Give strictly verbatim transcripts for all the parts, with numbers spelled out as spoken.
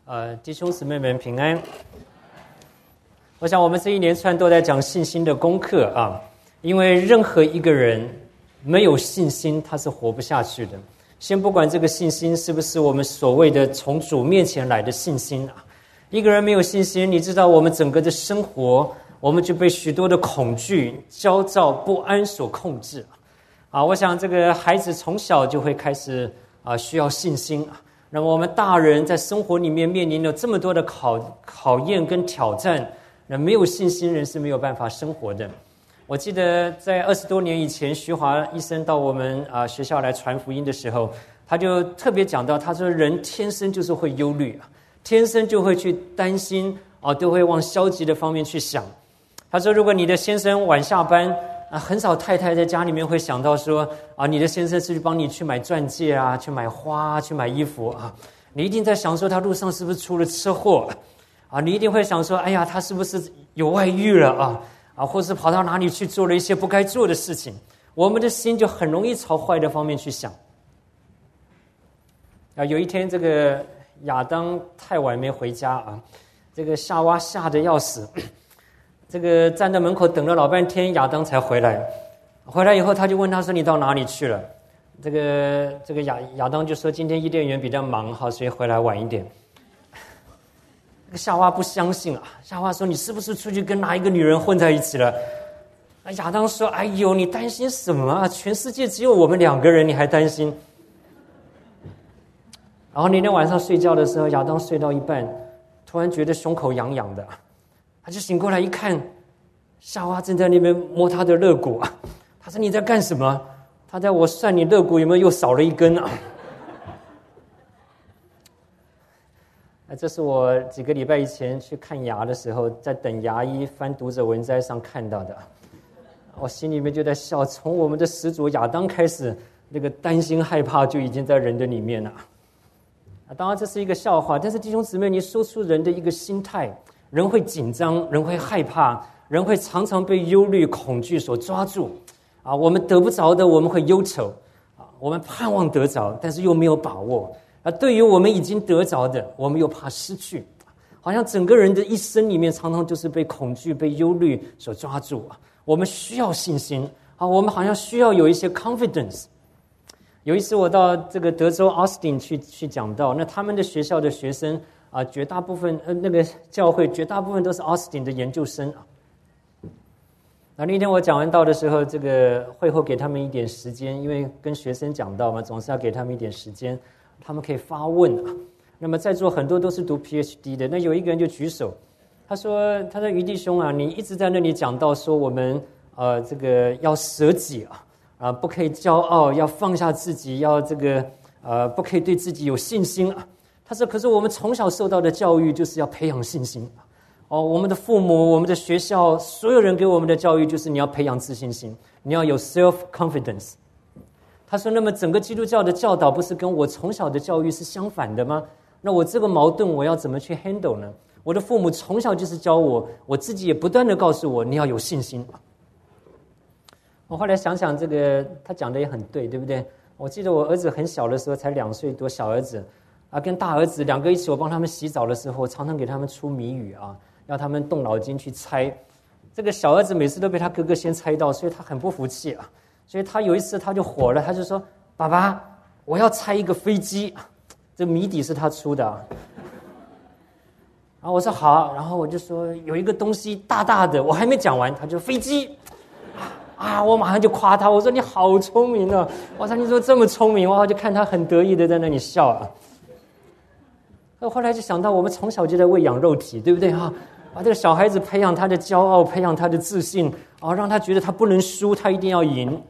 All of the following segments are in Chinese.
呃，弟兄姊妹们平安。我想我们这一连串都在讲信心的功课啊，因为任何一个人没有信心，他是活不下去的。先不管这个信心是不是我们所谓的从主面前来的信心啊，一个人没有信心，你知道我们整个的生活，我们就被许多的恐惧、焦躁、不安所控制啊。我想这个孩子从小就会开始啊需要信心啊。那么我们大人在生活里面面临了这么多的考考验跟挑战，那没有信心人是没有办法生活的。我记得在二十多年以前，徐华医生到我们啊学校来传福音的时候，他就特别讲到，他说人天生就是会忧虑啊，天生就会去担心啊，都会往消极的方面去想。他说，如果你的先生晚下班啊，很少太太在家里面会想到说啊，你的先生是去帮你去买钻戒啊，去买花，去买衣服啊，你一定在想说他路上是不是出了车祸啊？你一定会想说，哎呀，他是不是有外遇了啊？啊，或是跑到哪里去做了一些不该做的事情？我们的心就很容易朝坏的方面去想。啊，有一天这个亚当太晚没回家啊，这个夏娃吓得要死。这个站在门口等了老半天，亚当才回来。回来以后，他就问他说：“你到哪里去了？”这个这个亚亚当就说：“今天伊甸园比较忙哈，所以回来晚一点。”这个夏娃不相信啊，夏娃说：“你是不是出去跟哪一个女人混在一起了？”亚当说：“哎呦，你担心什么啊？全世界只有我们两个人，你还担心？”然后那天晚上睡觉的时候，亚当睡到一半，突然觉得胸口痒痒的。他就醒过来一看，夏娃正在那边摸他的肋骨啊。他说：“你在干什么？”他在我算你肋骨有没有又少了一根啊？这是我几个礼拜以前去看牙的时候，在等牙医翻读者文摘上看到的。我心里面就在笑，从我们的始祖亚当开始，那个担心害怕就已经在人的里面了。当然这是一个笑话，但是弟兄姊妹，你说出人的一个心态。人会紧张，人会害怕，人会常常被忧虑、恐惧所抓住啊！我们得不着的，我们会忧愁啊；我们盼望得着，但是又没有把握啊。对于我们已经得着的，我们又怕失去，好像整个人的一生里面，常常就是被恐惧、被忧虑所抓住啊。我们需要信心啊，我们好像需要有一些 confidence。有一次我到这个德州 Austin 去去讲道，那他们的学校的学生。啊，绝大部分呃，那个教会绝大部分都是 Austin 的研究生啊。那那天我讲完道的时候，这个会后给他们一点时间，因为跟学生讲道嘛，总是要给他们一点时间，他们可以发问啊。那么在座很多都是读 P H D 的，那有一个人就举手，他说：“他说余弟兄啊，你一直在那里讲到说我们呃这个要舍己啊，啊不可以骄傲，要放下自己，要这个呃不可以对自己有信心啊。”他说：“可是我们从小受到的教育就是要培养信心，哦，我们的父母、我们的学校，所有人给我们的教育就是你要培养自信心，你要有 self confidence。”他说：“那么整个基督教的教导不是跟我从小的教育是相反的吗？那我这个矛盾我要怎么去 handle 呢？我的父母从小就是教我，我自己也不断的告诉我你要有信心。”我后来想想，这个他讲的也很对，对不对？我记得我儿子很小的时候，才两岁多，小儿子。啊，跟大儿子两个一起，我帮他们洗澡的时候，我常常给他们出谜语啊，要他们动脑筋去猜。这个小儿子每次都被他哥哥先猜到，所以他很不服气啊。所以他有一次他就火了，他就说：“爸爸，我要猜一个飞机。”这谜底是他出的啊。然后我说好，然后我就说有一个东西大大的，我还没讲完，他就飞机。啊！我马上就夸他，我说你好聪明啊！我说你怎么这么聪明？我就看他很得意的在那里笑啊。后来就想到，我们从小就在喂养肉体，对不对哈？把这个小孩子培养他的骄傲，培养他的自信，啊，让他觉得他不能输，他一定要赢。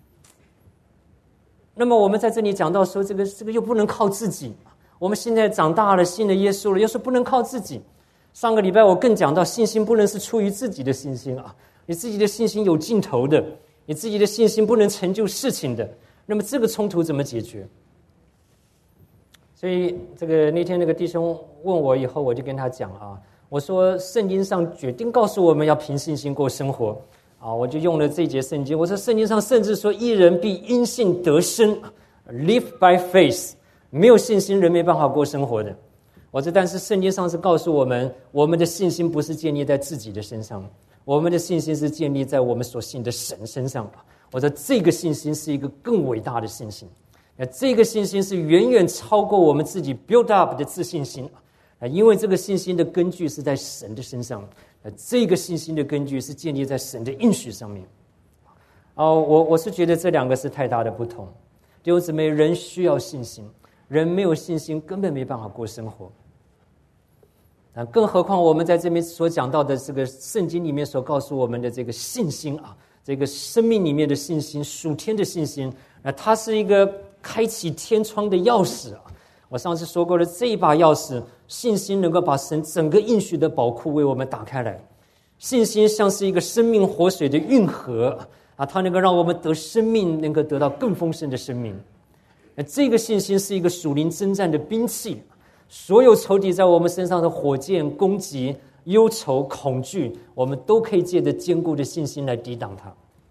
那么我们在这里讲到说，这个这个又不能靠自己。我们现在长大了，信了耶稣了，又说不能靠自己。上个礼拜我更讲到，信心不能是出于自己的信心啊，你自己的信心有尽头的，你自己的信心不能成就事情的。那么这个冲突怎么解决？所以这个那天那个弟兄问我以后，我就跟他讲啊，我说圣经上决定告诉我们要凭信心过生活啊，我就用了这节圣经。我说圣经上甚至说义人必因信得生 ，live by faith， 没有信心人没办法过生活的。 我这但是圣经上是告诉我们，我们的信心不是建立在自己的身上，我们的信心是建立在我们所信的神身上。我说这个信心是一个更伟大的信心，这个信心是远远超过我们自己 build up 的自信心，因为这个信心的根据是在神的身上，这个信心的根据是建立在神的应许上面。哦，我我是觉得这两个是太大的不同。弟兄姊妹，人需要信心，人没有信心根本没办法过生活。啊，更何况我们在这边所讲到的这个圣经里面所告诉我们的这个信心啊，这个生命里面的信心，属天的信心，那它是一个开启天窗的钥匙啊。我上次说过了，这一把钥匙，信心能够把神整个应许的宝库为我们打开来。信心像是一个生命活水的运河啊，它能够让我们得生命，能够得到更丰盛的生命。那这个信心是一个属灵征战的兵器。所有仇敌在我们身上的火箭攻击、忧愁、恐惧，我们都可以借着坚固的信心来抵挡它。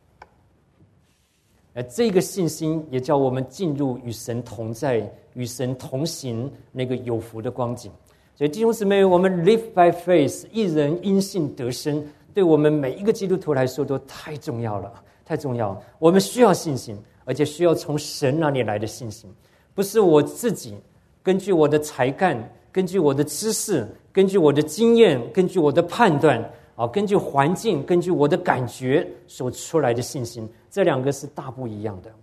而这个信心也叫我们进入与神同在、与神同行那个有福的光景。所以弟兄姊妹，我们 live by faith， 一人因信得生，对我们每一个基督徒来说都太重要了，太重要了。我们需要信心，而且需要从神那里来的信心，不是我自己根据我的才干，根据我的知识，根据我的经验，根据我的判断啊，根据环境，根据我的感觉所出来的信心，这两个是大不一样的。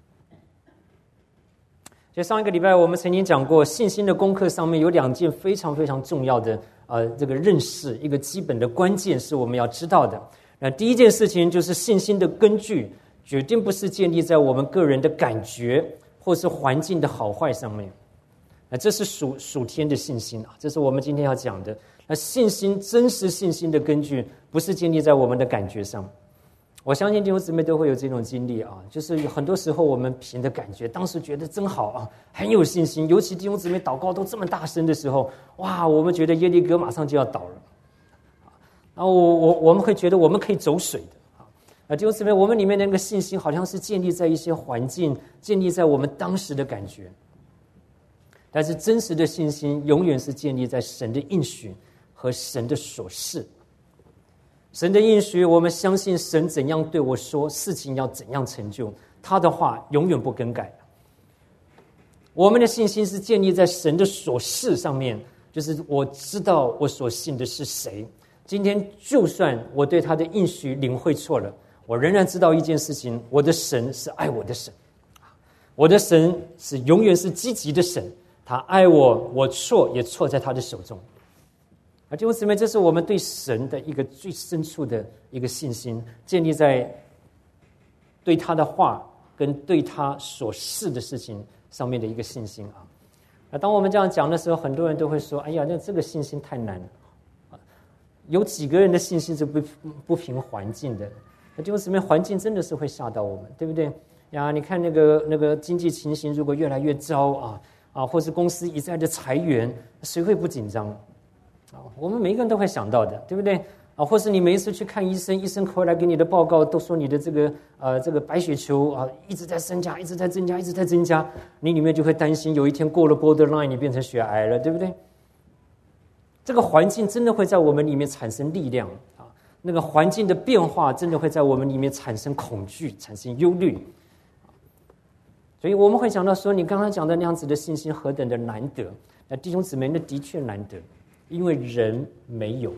所以上一个礼拜我们曾经讲过，信心的功课上面有两件非常非常重要的呃这个认识，一个基本的关键是我们要知道的。那第一件事情就是信心的根据决定不是建立在我们个人的感觉或是环境的好坏上面。那这是属属天的信心啊，这是我们今天要讲的。那信心，真实信心的根据不是建立在我们的感觉上。我相信弟兄姊妹都会有这种经历啊，就是很多时候我们凭的感觉，当时觉得真好啊，很有信心。尤其弟兄姊妹祷告都这么大声的时候，哇，我们觉得耶利哥马上就要倒了，然后我我我们会觉得我们可以走水的啊。弟兄姊妹，我们里面的那个信心好像是建立在一些环境，建立在我们当时的感觉。但是真实的信心永远是建立在神的应许和神的所示。神的应许，我们相信神怎样对我说，事情要怎样成就，他的话永远不更改。我们的信心是建立在神的所示上面，就是我知道我所信的是谁。今天就算我对他的应许领会错了，我仍然知道一件事情，我的神是爱我的神，我的神是永远是积极的神，他爱我，我错也错在他的手中。啊，弟兄姊妹，这是我们对神的一个最深处的一个信心，建立在对他的话跟对他所示的事情上面的一个信心啊。那当我们这样讲的时候，很多人都会说：“哎呀，那这个信心太难了。”有几个人的信心是不不凭环境的？那弟兄姊妹，环境真的是会吓到我们，对不对呀？你看那个那个经济情形如果越来越糟啊啊，或是公司一再的裁员，谁会不紧张？啊，我们每一个人都会想到的，对不对？啊，或是你每一次去看医生，医生回来给你的报告都说你的这个呃这个白血球啊一直在增加，一直在增加，一直在增加，你里面就会担心有一天过了 borderline， 你变成血癌了，对不对？这个环境真的会在我们里面产生力量啊，那个环境的变化真的会在我们里面产生恐惧，产生忧虑。所以我们会讲到说，你刚刚讲的那样子的信心何等的难得。那弟兄姊妹，那的确难得，因为人没有，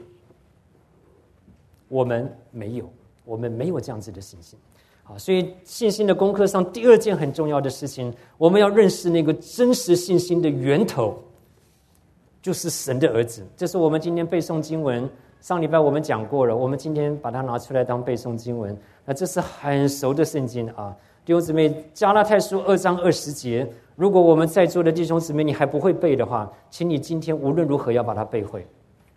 我们没有，我们没有这样子的信心。好，所以信心的功课上第二件很重要的事情，我们要认识那个真实信心的源头，就是神的儿子。这是我们今天背诵经文，上礼拜我们讲过了，我们今天把它拿出来当背诵经文。那这是很熟的圣经啊。弟兄姊妹，加拉太书二章二十节，如果我们在座的弟兄姊妹你还不会背的话，请你今天无论如何要把它背会。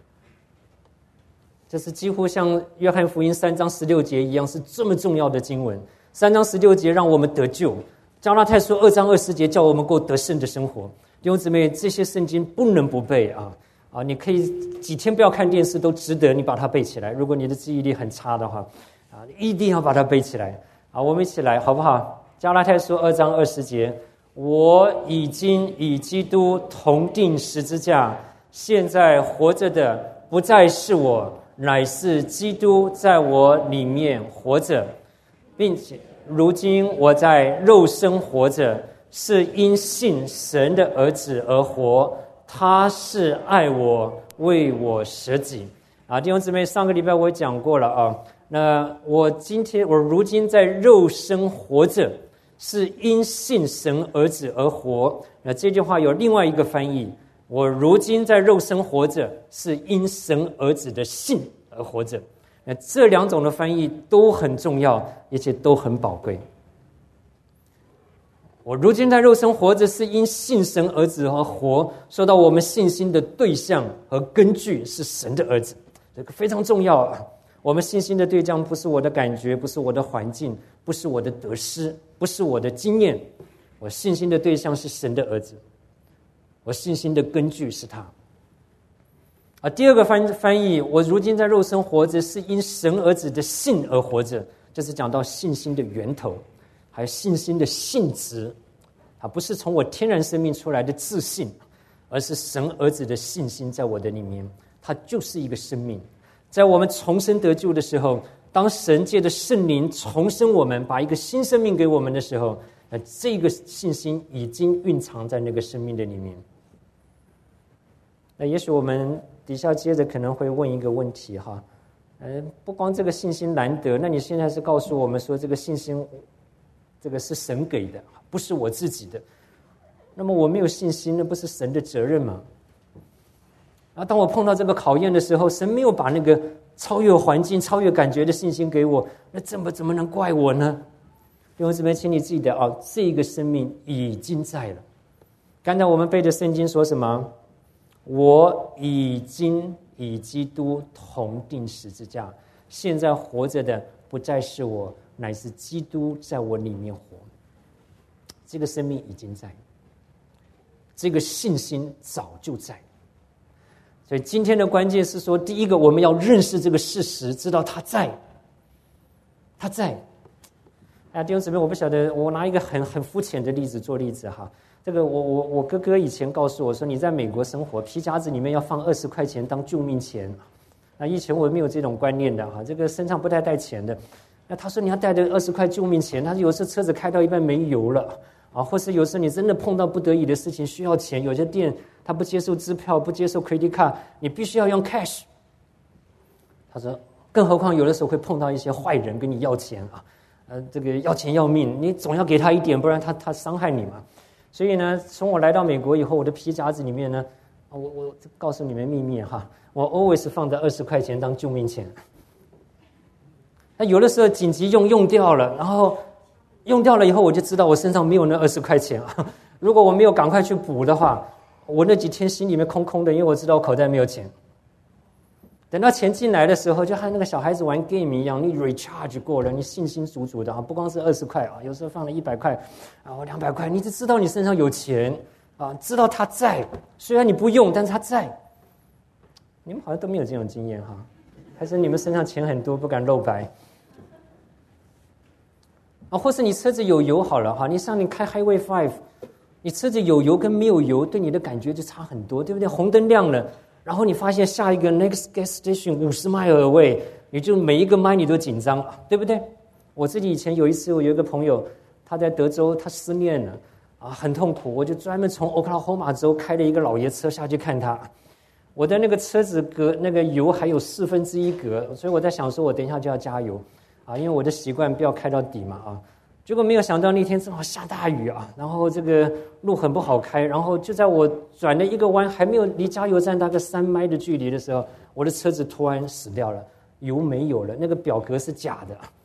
这是几乎像约翰福音三章十六节一样，是这么重要的经文。三章十六节让我们得救，加拉太书二章二十节叫我们过得胜的生活。弟兄姊妹，这些圣经不能不背啊！啊，你可以几天不要看电视都值得你把它背起来。如果你的记忆力很差的话，啊，一定要把它背起来。好，我们一起来好不好？加拉太书二章二十节，我已经与基督同定十字架， 现在活着的不再是我，乃是基督在我里面活着，并且如今我在肉身活着，是因信神的儿子而活，他是爱我，为我舍己。啊，弟兄姊妹，上个礼拜我也讲过了啊。那我今天我如今在肉身活着，是因信神儿子而活。那这句话有另外一个翻译，我如今在肉身活着，是因神儿子的信而活着。那这两种的翻译都很重要，而且都很宝贵。我如今在肉身活着，是因信神儿子而活。说到我们信心的对象和根据是神的儿子，这个非常重要啊。我们信心的对象不是我的感觉，不是我的环境，不是我的得失，不是我的经验。我信心的对象是神的儿子，我信心的根据是他。啊，第二个翻翻译，我如今在肉身活着，是因神儿子的信而活着，就是讲到信心的源头，还有信心的性质。啊，不是从我天然生命出来的自信，而是神儿子的信心在我的里面，它就是一个生命。在我们重生得救的时候，当神借着圣灵重生我们，把一个新生命给我们的时候，那这个信心已经蕴藏在那个生命的里面。那也许我们底下接着可能会问一个问题哈，呃，不光这个信心难得，那你现在是告诉我们说这个信心，这个是神给的，不是我自己的。那么我没有信心，那不是神的责任吗？然后当我碰到这个考验的时候，神没有把那个超越环境、超越感觉的信心给我，那怎么怎么能怪我呢？弟兄姊妹，请你记得啊，这个生命已经在了。刚才我们背的圣经说什么？我已经与基督同定十字架，现在活着的不再是我，乃是基督在我里面活。这个生命已经在，这个信心早就在。所以今天的关键是说，第一个我们要认识这个事实，知道他在，他在。哎，弟兄姊妹，我不晓得，我拿一个很很肤浅的例子做例子哈。这个我我我哥哥以前告诉我说，你在美国生活，皮夹子里面要放二十块钱当救命钱。那以前我没有这种观念的哈，这个身上不太带钱的。那他说你要带着二十块救命钱，他有时候车子开到一半没油了啊，或是有时候你真的碰到不得已的事情需要钱，有些店他不接受支票，不接受 credit card， 你必须要用 cash。他说，更何况有的时候会碰到一些坏人跟你要钱啊，呃，这个要钱要命，你总要给他一点，不然他他伤害你嘛。所以呢，从我来到美国以后，我的皮夹子里面呢，我我告诉你们秘密哈，我 always 放着二十块钱当救命钱。那有的时候紧急用用掉了，然后用掉了以后，我就知道我身上没有那二十块钱啊。如果我没有赶快去补的话，我那几天心里面空空的，因为我知道我口袋没有钱。等到钱进来的时候，就和那个小孩子玩 game 一样，你 recharge 过了，你信心足足的啊，不光是二十块啊，有时候放了一百块啊，或两百块，你就知道你身上有钱啊，知道他在，虽然你不用，但是他在。你们好像都没有这种经验哈，还是你们身上钱很多，不敢露白啊？或是你车子有油好了哈，你上你开 Highway Five， 你车子有油跟没有油，对你的感觉就差很多，对不对？红灯亮了。然后你发现下一个 next gas station 五十 mile away， 你就每一个 mile 你都紧张，对不对？我自己以前有一次，我有一个朋友，他在德州，他失恋了啊，很痛苦，我就专门从 Oklahoma 州开了一个老爷车下去看他。我的那个车子隔那个油还有四分之一格，所以我在想说，我等一下就要加油啊，因为我的习惯不要开到底嘛啊。结果没有想到那天正好下大雨啊，然后这个路很不好开，然后就在我转了一个弯，还没有离加油站大概三迈的距离的时候，我的车子突然死掉了，油没有了，那个表格是假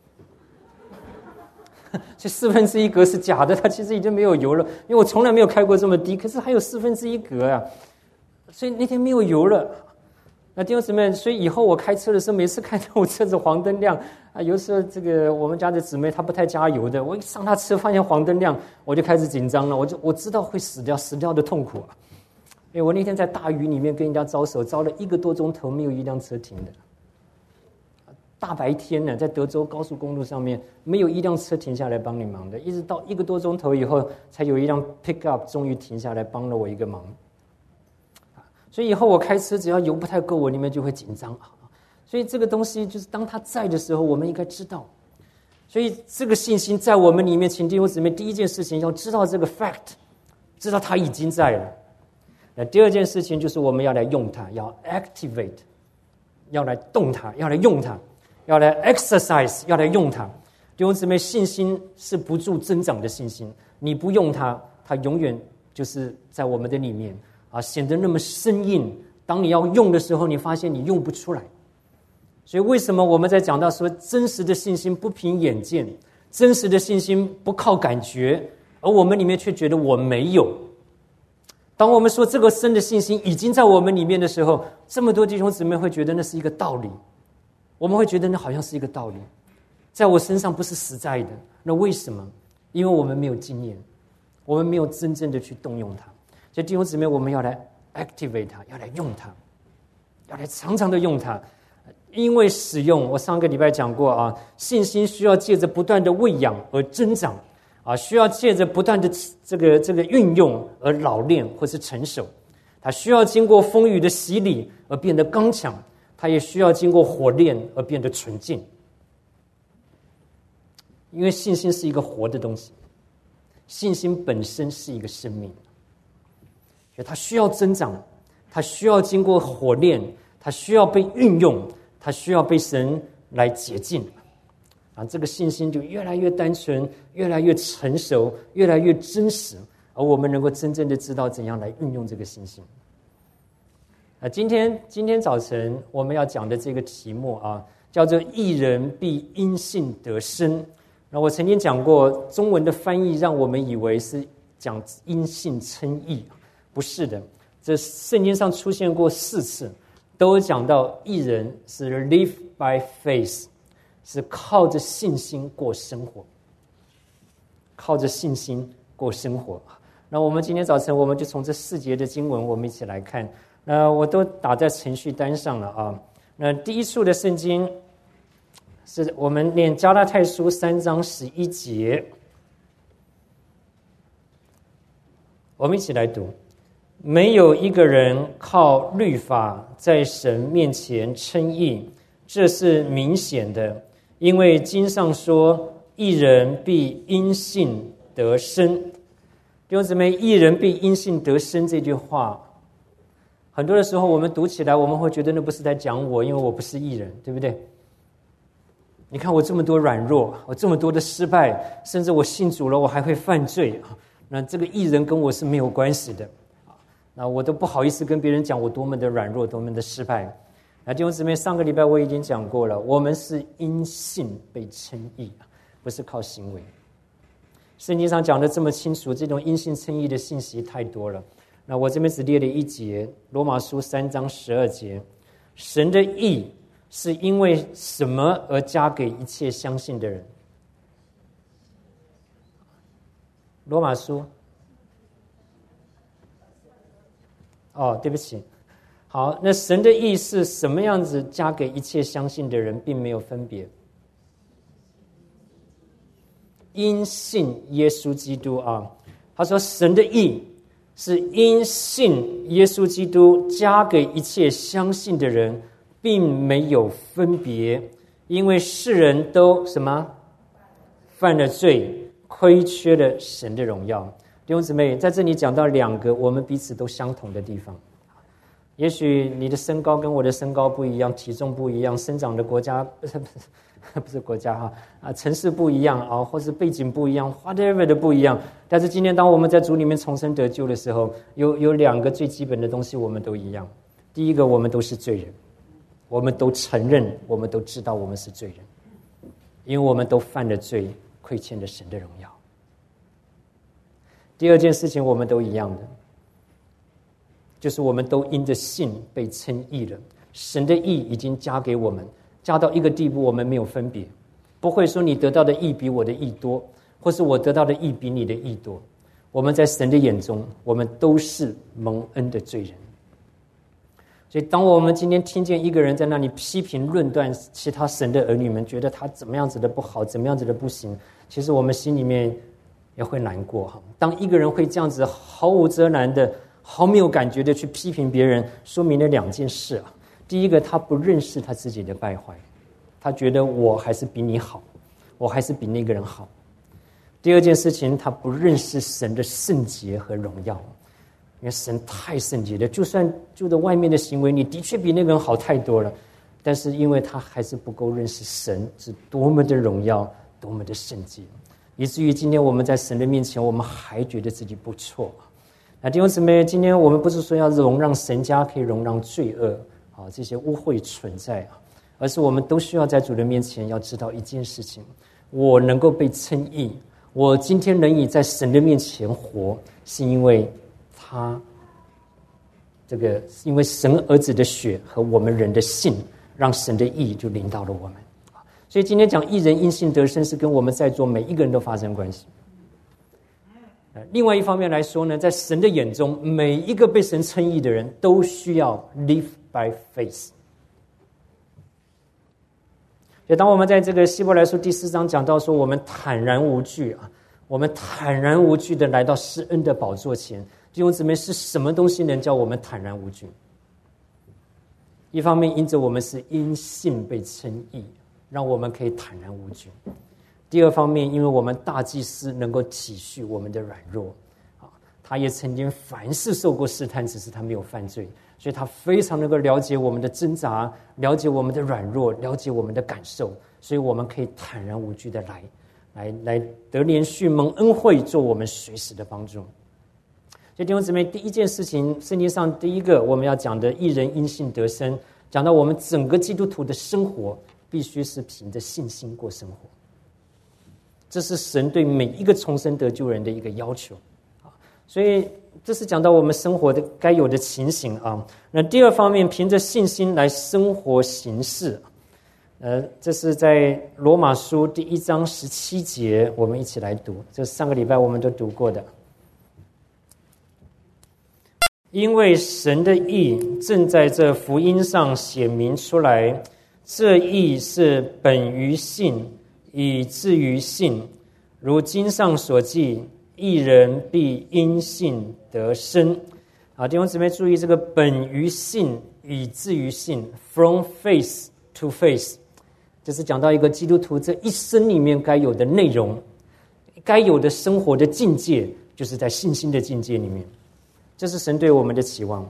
的，这四分之一格是假的，它其实已经没有油了，因为我从来没有开过这么低，可是还有四分之一格啊，所以那天没有油了。那弟兄姊妹，所以以后我开车的时候，每次看到我车子黄灯亮啊，有时候这个我们家的姊妹她不太加油的，我一上她车发现黄灯亮，我就开始紧张了，我就我知道会死掉，死掉的痛苦啊！哎，我那天在大雨里面跟人家招手，招了一个多钟头，没有一辆车停的。大白天呢，在德州高速公路上面，没有一辆车停下来帮你忙的，一直到一个多钟头以后，才有一辆 pickup 终于停下来帮了我一个忙。 所以以后我开车只要油不太够，我里面就会紧张。所以这个东西就是当他在的时候，我们应该知道。所以这个信心在我们里面，请弟兄姊妹，第一件事情要知道这个 fact， 知道他已经在了。那第二件事情就是我们要来用它，要 activate， 要来动它，要来用它，要来 exercise， 要来用它。弟兄姊妹，信心是不住增长的信心，你不用它，它永远就是在我们的里面啊，显得那么生硬。当你要用的时候，你发现你用不出来。所以为什么我们在讲到说真实的信心不凭眼见，真实的信心不靠感觉，而我们里面却觉得我没有。当我们说这个真的信心已经在我们里面的时候，这么多弟兄姊妹会觉得那是一个道理，我们会觉得那好像是一个道理，在我身上不是实在的。那为什么？因为我们没有经验，我们没有真正的去动用它。所以弟兄姊妹，我们要来 activate 它，要来用它，要来常常的用它。因为使用，我上个礼拜讲过啊，信心需要借着不断的喂养而增长啊，需要借着不断的这个这个运用而老练或是成熟，它需要经过风雨的洗礼而变得刚强，它也需要经过火炼而变得纯净。因为信心是一个活的东西，信心本身是一个生命，所以它需要增长，它需要经过火炼，它需要被运用，它需要被神来洁净啊，这个信心就越来越单纯，越来越成熟，越来越真实，而我们能够真正的知道怎样来运用这个信心。啊，今天今天早晨我们要讲的这个题目啊，叫做“义人必因信得生”。那我曾经讲过，中文的翻译让我们以为是讲因信称义，不是的。这圣经上出现过四次，都讲到义人是 live by faith， 是靠着信心过生活，靠着信心过生活。那我们今天早晨我们就从这四节的经文，我们一起来看。那我都打在程序单上了啊。那第一处的圣经是我们念加拉太书三章十一节，我们一起来读。没有一个人靠律法在神面前称义，这是明显的，因为经上说，义人必因信得生。弟兄姊妹，义人必因信得生这句话，很多的时候我们读起来，我们会觉得那不是在讲我，因为我不是义人，对不对？你看我这么多软弱，我这么多的失败，甚至我信主了，我还会犯罪，那这个义人跟我是没有关系的。那我都不好意思跟别人讲我多么的软弱，多么的失败。那弟兄姊妹，上个礼拜我已经讲过了，我们是因信被称义，不是靠行为。圣经上讲的这么清楚，这种因信称义的信息太多了。那我这边只列了一节，罗马书三章十二节，神的义是因为什么而加给一切相信的人？罗马书哦，对不起。好，那神的义是什么样子加给一切相信的人，并没有分别。因信耶稣基督啊，他说神的义是因信耶稣基督加给一切相信的人，并没有分别，因为世人都什么犯了罪，亏缺了神的荣耀。弟兄姊妹，在这里讲到两个我们彼此都相同的地方。也许你的身高跟我的身高不一样，体重不一样，生长的国家不是不是国家哈啊，城市不一样啊，或是背景不一样 ，whatever 的不一样。但是今天当我们在主里面重生得救的时候，有有两个最基本的东西我们都一样。第一个，我们都是罪人，我们都承认，我们都知道我们是罪人，因为我们都犯了罪，亏欠了神的荣耀。第二件事情，我们都一样的，就是我们都因着信被称义了，神的义已经加给我们，加到一个地步，我们没有分别，不会说你得到的义比我的义多，或是我得到的义比你的义多。我们在神的眼中，我们都是蒙恩的罪人。所以当我们今天听见一个人在那里批评论断其他神的儿女们，觉得他怎么样子的不好，怎么样子的不行，其实我们心里面也会难过。当一个人会这样子毫无遮拦的、 毫没有感觉的去批评别人，说明了两件事啊。第一个，他不认识他自己的败坏，他觉得我还是比你好，我还是比那个人好。第二件事情，他不认识神的圣洁和荣耀，因为神太圣洁了，就算就着外面的行为，你的确比那个人好太多了，但是因为他还是不够认识神是多么的荣耀，多么的圣洁，以至于今天我们在神的面前，我们还觉得自己不错。那弟兄姊妹，今天我们不是说要容让神家可以容让罪恶啊这些污秽存在啊，而是我们都需要在主的面前要知道一件事情：我能够被称义，我今天能以在神的面前活，是因为他这个因为神儿子的血和我们人的信，让神的义就临到了我们。所以今天讲义人因信得生，是跟我们在座每一个人都发生关系。另外一方面来说呢，在神的眼中，每一个被神称义的人都需要 live by faith。所以当我们在这个希伯来书第四章讲到说，我们坦然无惧啊，我们坦然无惧的来到施恩的宝座前，弟兄姊妹，是什么东西能叫我们坦然无惧？一方面因着我们是因信被称义，让我们可以坦然无惧；第二方面，因为我们大祭司能够体恤我们的软弱，他也曾经凡事受过试探，只是他没有犯罪，所以他非常能够了解我们的挣扎，了解我们的软弱，了解我们的感受，所以我们可以坦然无惧的来来来得连续蒙恩惠，做我们随时的帮助。所以弟兄姊妹，第一件事情，圣经上第一个我们要讲的义人因信得生，讲到我们整个基督徒的生活必须是凭着信心过生活，这是神对每一个重生得救人的一个要求。所以这是讲到我们生活的该有的情形啊。那第二方面，凭着信心来生活行事，呃，这是在罗马书第一章十七节，我们一起来读，这上个礼拜我们都读过的。因为神的义正在这福音上显明出来，这义是本于信，以至于信。如经上所记，义人必因信得生。啊，弟兄姊妹注意这个本于信，以至于信 ，from faith to faith， 这是讲到一个基督徒这一生里面该有的内容，该有的生活的境界，就是在信心的境界里面。这是神对我们的期望。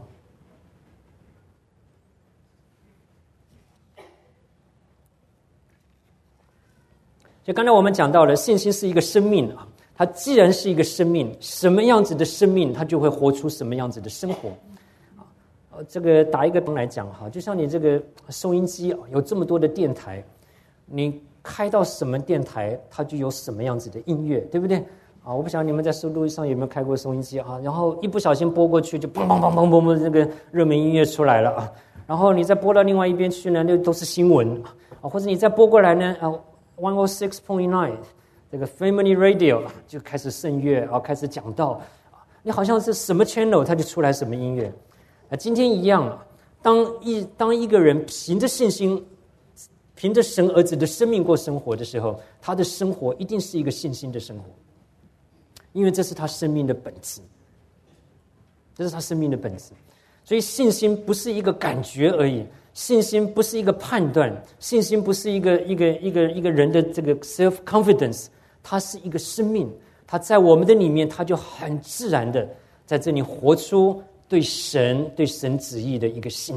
就刚才我们讲到了，信心是一个生命啊，它既然是一个生命，什么样子的生命，它就会活出什么样子的生活。这个打一个灯来讲哈，就像你这个收音机有这么多的电台，你开到什么电台，它就有什么样子的音乐，对不对？啊，我不晓得你们在收录上有没有开过收音机啊？然后一不小心播过去，就砰砰砰砰砰砰，那个热门音乐出来了啊。然后你再播到另外一边去呢，那都是新闻啊。或者你再播过来呢，啊 ，one oh six point nine 这个 Family Radio 就开始圣乐啊，开始讲道啊。你好像是什么 channel， 它就出来什么音乐。啊，今天一样啊。当一当一个人凭着信心，凭着神儿子的生命过生活的时候，他的生活一定是一个信心的生活。因为这是他生命的本质，这是他生命的本质，所以信心不是一个感觉而已，信心不是一个判断，信心不是一个一个一个一个人的这个 self confidence， 它是一个生命，它在我们的里面，它就很自然的在这里活出对神对神旨意的一个信。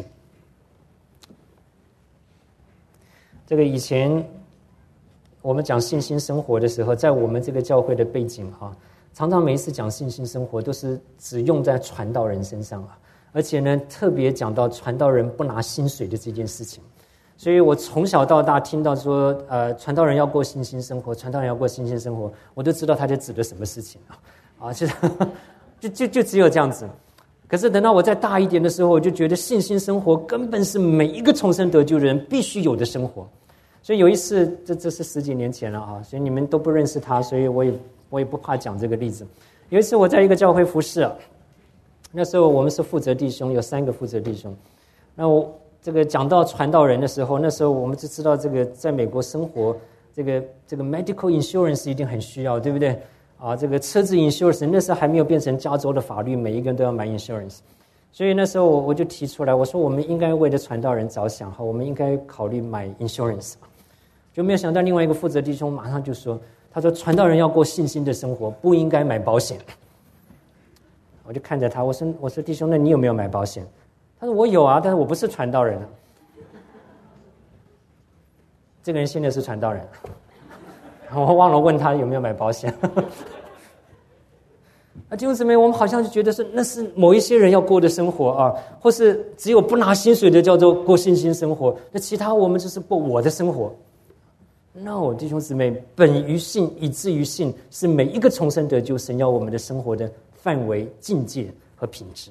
这个以前我们讲信心生活的时候，在我们这个教会的背景哈。常常每一次讲信心生活，都是只用在传道人身上啊，而且呢，特别讲到传道人不拿薪水的这件事情。所以我从小到大听到说，呃，传道人要过信心生活，传道人要过信心生活，我都知道他在指的什么事情啊，啊，就就就就只有这样子。可是等到我再大一点的时候，我就觉得信心生活根本是每一个重生得救的人必须有的生活。所以有一次，这这是十几年前了啊，所以你们都不认识他，所以我也。我也不怕讲这个例子。有一次我在一个教会服侍啊，那时候我们是负责弟兄，有三个负责弟兄。那我这个讲到传道人的时候，那时候我们就知道这个在美国生活，这个这个 medical insurance 一定很需要，对不对？啊， 啊，这个车子 insurance 那时候还没有变成加州的法律，每一个人都要买 insurance。所以那时候我我就提出来，我说我们应该为了传道人着想哈，我们应该考虑买 insurance。就没有想到另外一个负责弟兄马上就说，他说传道人要过信心的生活，不应该买保险。我就看着他，我说我说弟兄，那你有没有买保险？他说我有啊，但是我不是传道人啊。这个人现在是传道人，我忘了问他有没有买保险。啊，弟兄姊妹，我们好像就觉得是那是某一些人要过的生活啊，或是只有不拿薪水的叫做过信心生活，那其他我们就是过我的生活。No， 弟兄姊妹，本于信以至于信，是每一个重生得救神要我们的生活的范围、境界和品质。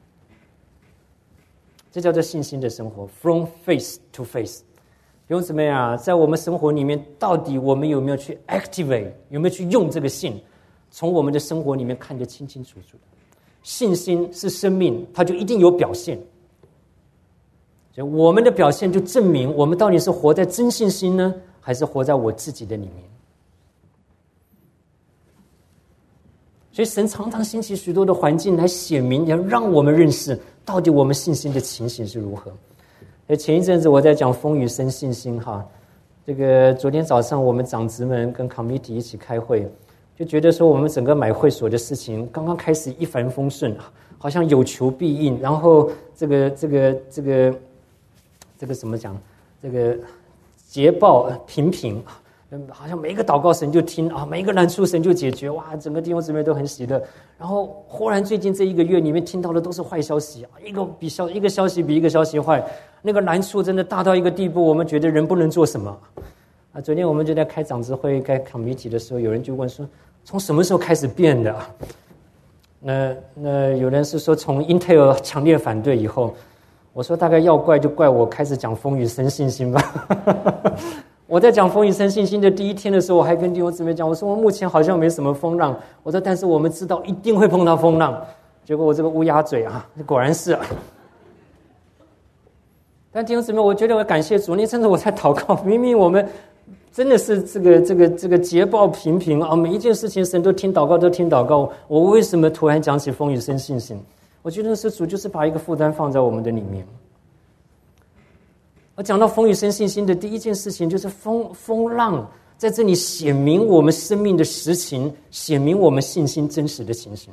这叫做信心的生活 ，from faith to faith。弟兄姊妹啊，在我们生活里面，到底我们有没有去 activate， 有没有去用这个信？从我们的生活里面看得清清楚楚的。信心是生命，它就一定有表现。所以我们的表现就证明我们到底是活在真信心呢，还是活在我自己的里面。所以神常常兴起许多的环境来显明，要让我们认识到底我们信心的情形是如何。前一阵子我在讲风雨生信心哈，这个昨天早上我们长职们跟 committee 一起开会，就觉得说我们整个买会所的事情刚刚开始一帆风顺，好像有求必应，然后这个这个这个这个怎么讲，这个捷报频频，好像每一个祷告神就听啊，每一个难处神就解决，哇，整个弟兄姊妹都很喜乐。然后忽然最近这一个月里面听到的都是坏消息，一个比消一个消息比一个消息坏，那个难处真的大到一个地步，我们觉得人不能做什么。啊，昨天我们就在开长执会、开 committee 的时候，有人就问说，从什么时候开始变的？那那有人是说从 Intel 强烈反对以后，我说大概要怪就怪我开始讲风雨生信心吧。我在讲风雨生信心的第一天的时候，我还跟弟兄姊妹讲，我说我目前好像没什么风浪，我说但是我们知道一定会碰到风浪。结果我这个乌鸦嘴啊，果然是啊。但弟兄姊妹，我觉得我感谢主，那真的我在祷告，明明我们真的是这个这个这个捷报频频啊，每一件事情神都听祷告，都听祷告。我为什么突然讲起风雨生信心？我觉得是主就是把一个负担放在我们的里面。而讲到风雨生信心的第一件事情，就是风风浪在这里显明我们生命的实情，显明我们信心真实的情形。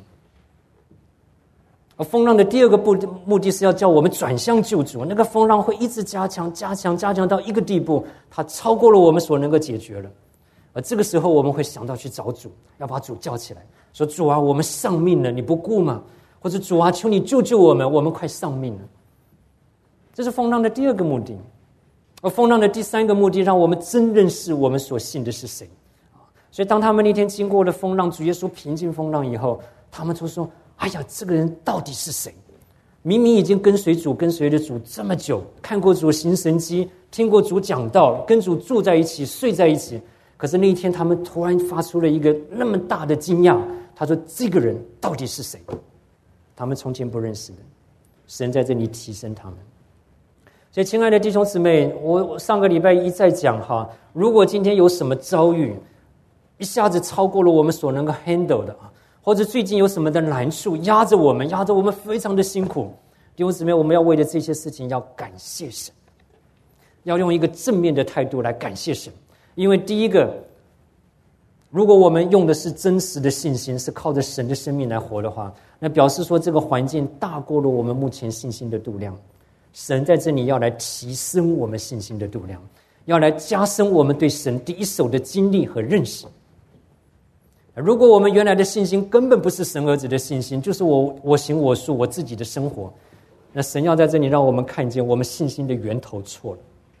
而风浪的第二个目的目的是要叫我们转向救主，那个风浪会一直加强加强加强到一个地步，它超过了我们所能够解决了。而这个时候我们会想到去找主，要把主叫起来，说主啊，我们丧命了，你不顾吗？或者主啊，求你救救我们，我们快丧命了。这是风浪的第二个目的。而风浪的第三个目的，让我们真认识我们所信的是谁。所以当他们那天经过了风浪，主耶稣平静风浪以后，他们就说，哎呀，这个人到底是谁？明明已经跟随主跟随了主这么久，看过主行神迹，听过主讲道，跟主住在一起睡在一起，可是那一天他们突然发出了一个那么大的惊讶，他说这个人到底是谁？他们从前不认识的，神在这里提升他们。所以亲爱的弟兄姊妹，我上个礼拜一再讲哈，如果今天有什么遭遇一下子超过了我们所能够 handle 的，或者最近有什么的难处压着我们压着我们非常的辛苦，弟兄姊妹，我们要为了这些事情要感谢神，要用一个正面的态度来感谢神。因为第一个，如果我们用的是真实的信心，是靠着神的生命来活的话，那表示说这个环境大过了我们目前信心的度量。神在这里要来提升我们信心的度量，要来加深我们对神第一手的经历和认识。如果我们原来的信心根本不是神儿子的信心，就是我我行我素我自己的生活，那神要在这里让我们看见我们信心的源头错了。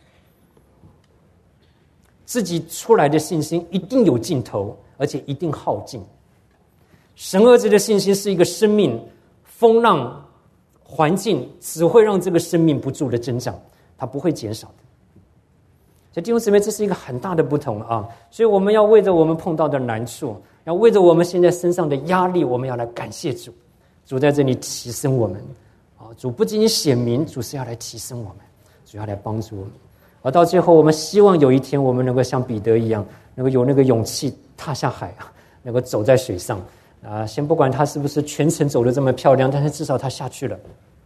自己出来的信心一定有尽头，而且一定耗尽。神儿子的信心是一个生命，风浪环境只会让这个生命不住的增长，它不会减少的。所以弟兄姊妹，这是一个很大的不同啊！所以我们要为着我们碰到的难处，要为着我们现在身上的压力，我们要来感谢主。主在这里提升我们啊！主不仅仅显明，主是要来提升我们，主要来帮助我们。而到最后，我们希望有一天我们能够像彼得一样，能够有那个勇气踏下海啊， 能够走在水上啊。先不管他是不是全程走得这么漂亮，但是至少他下去了。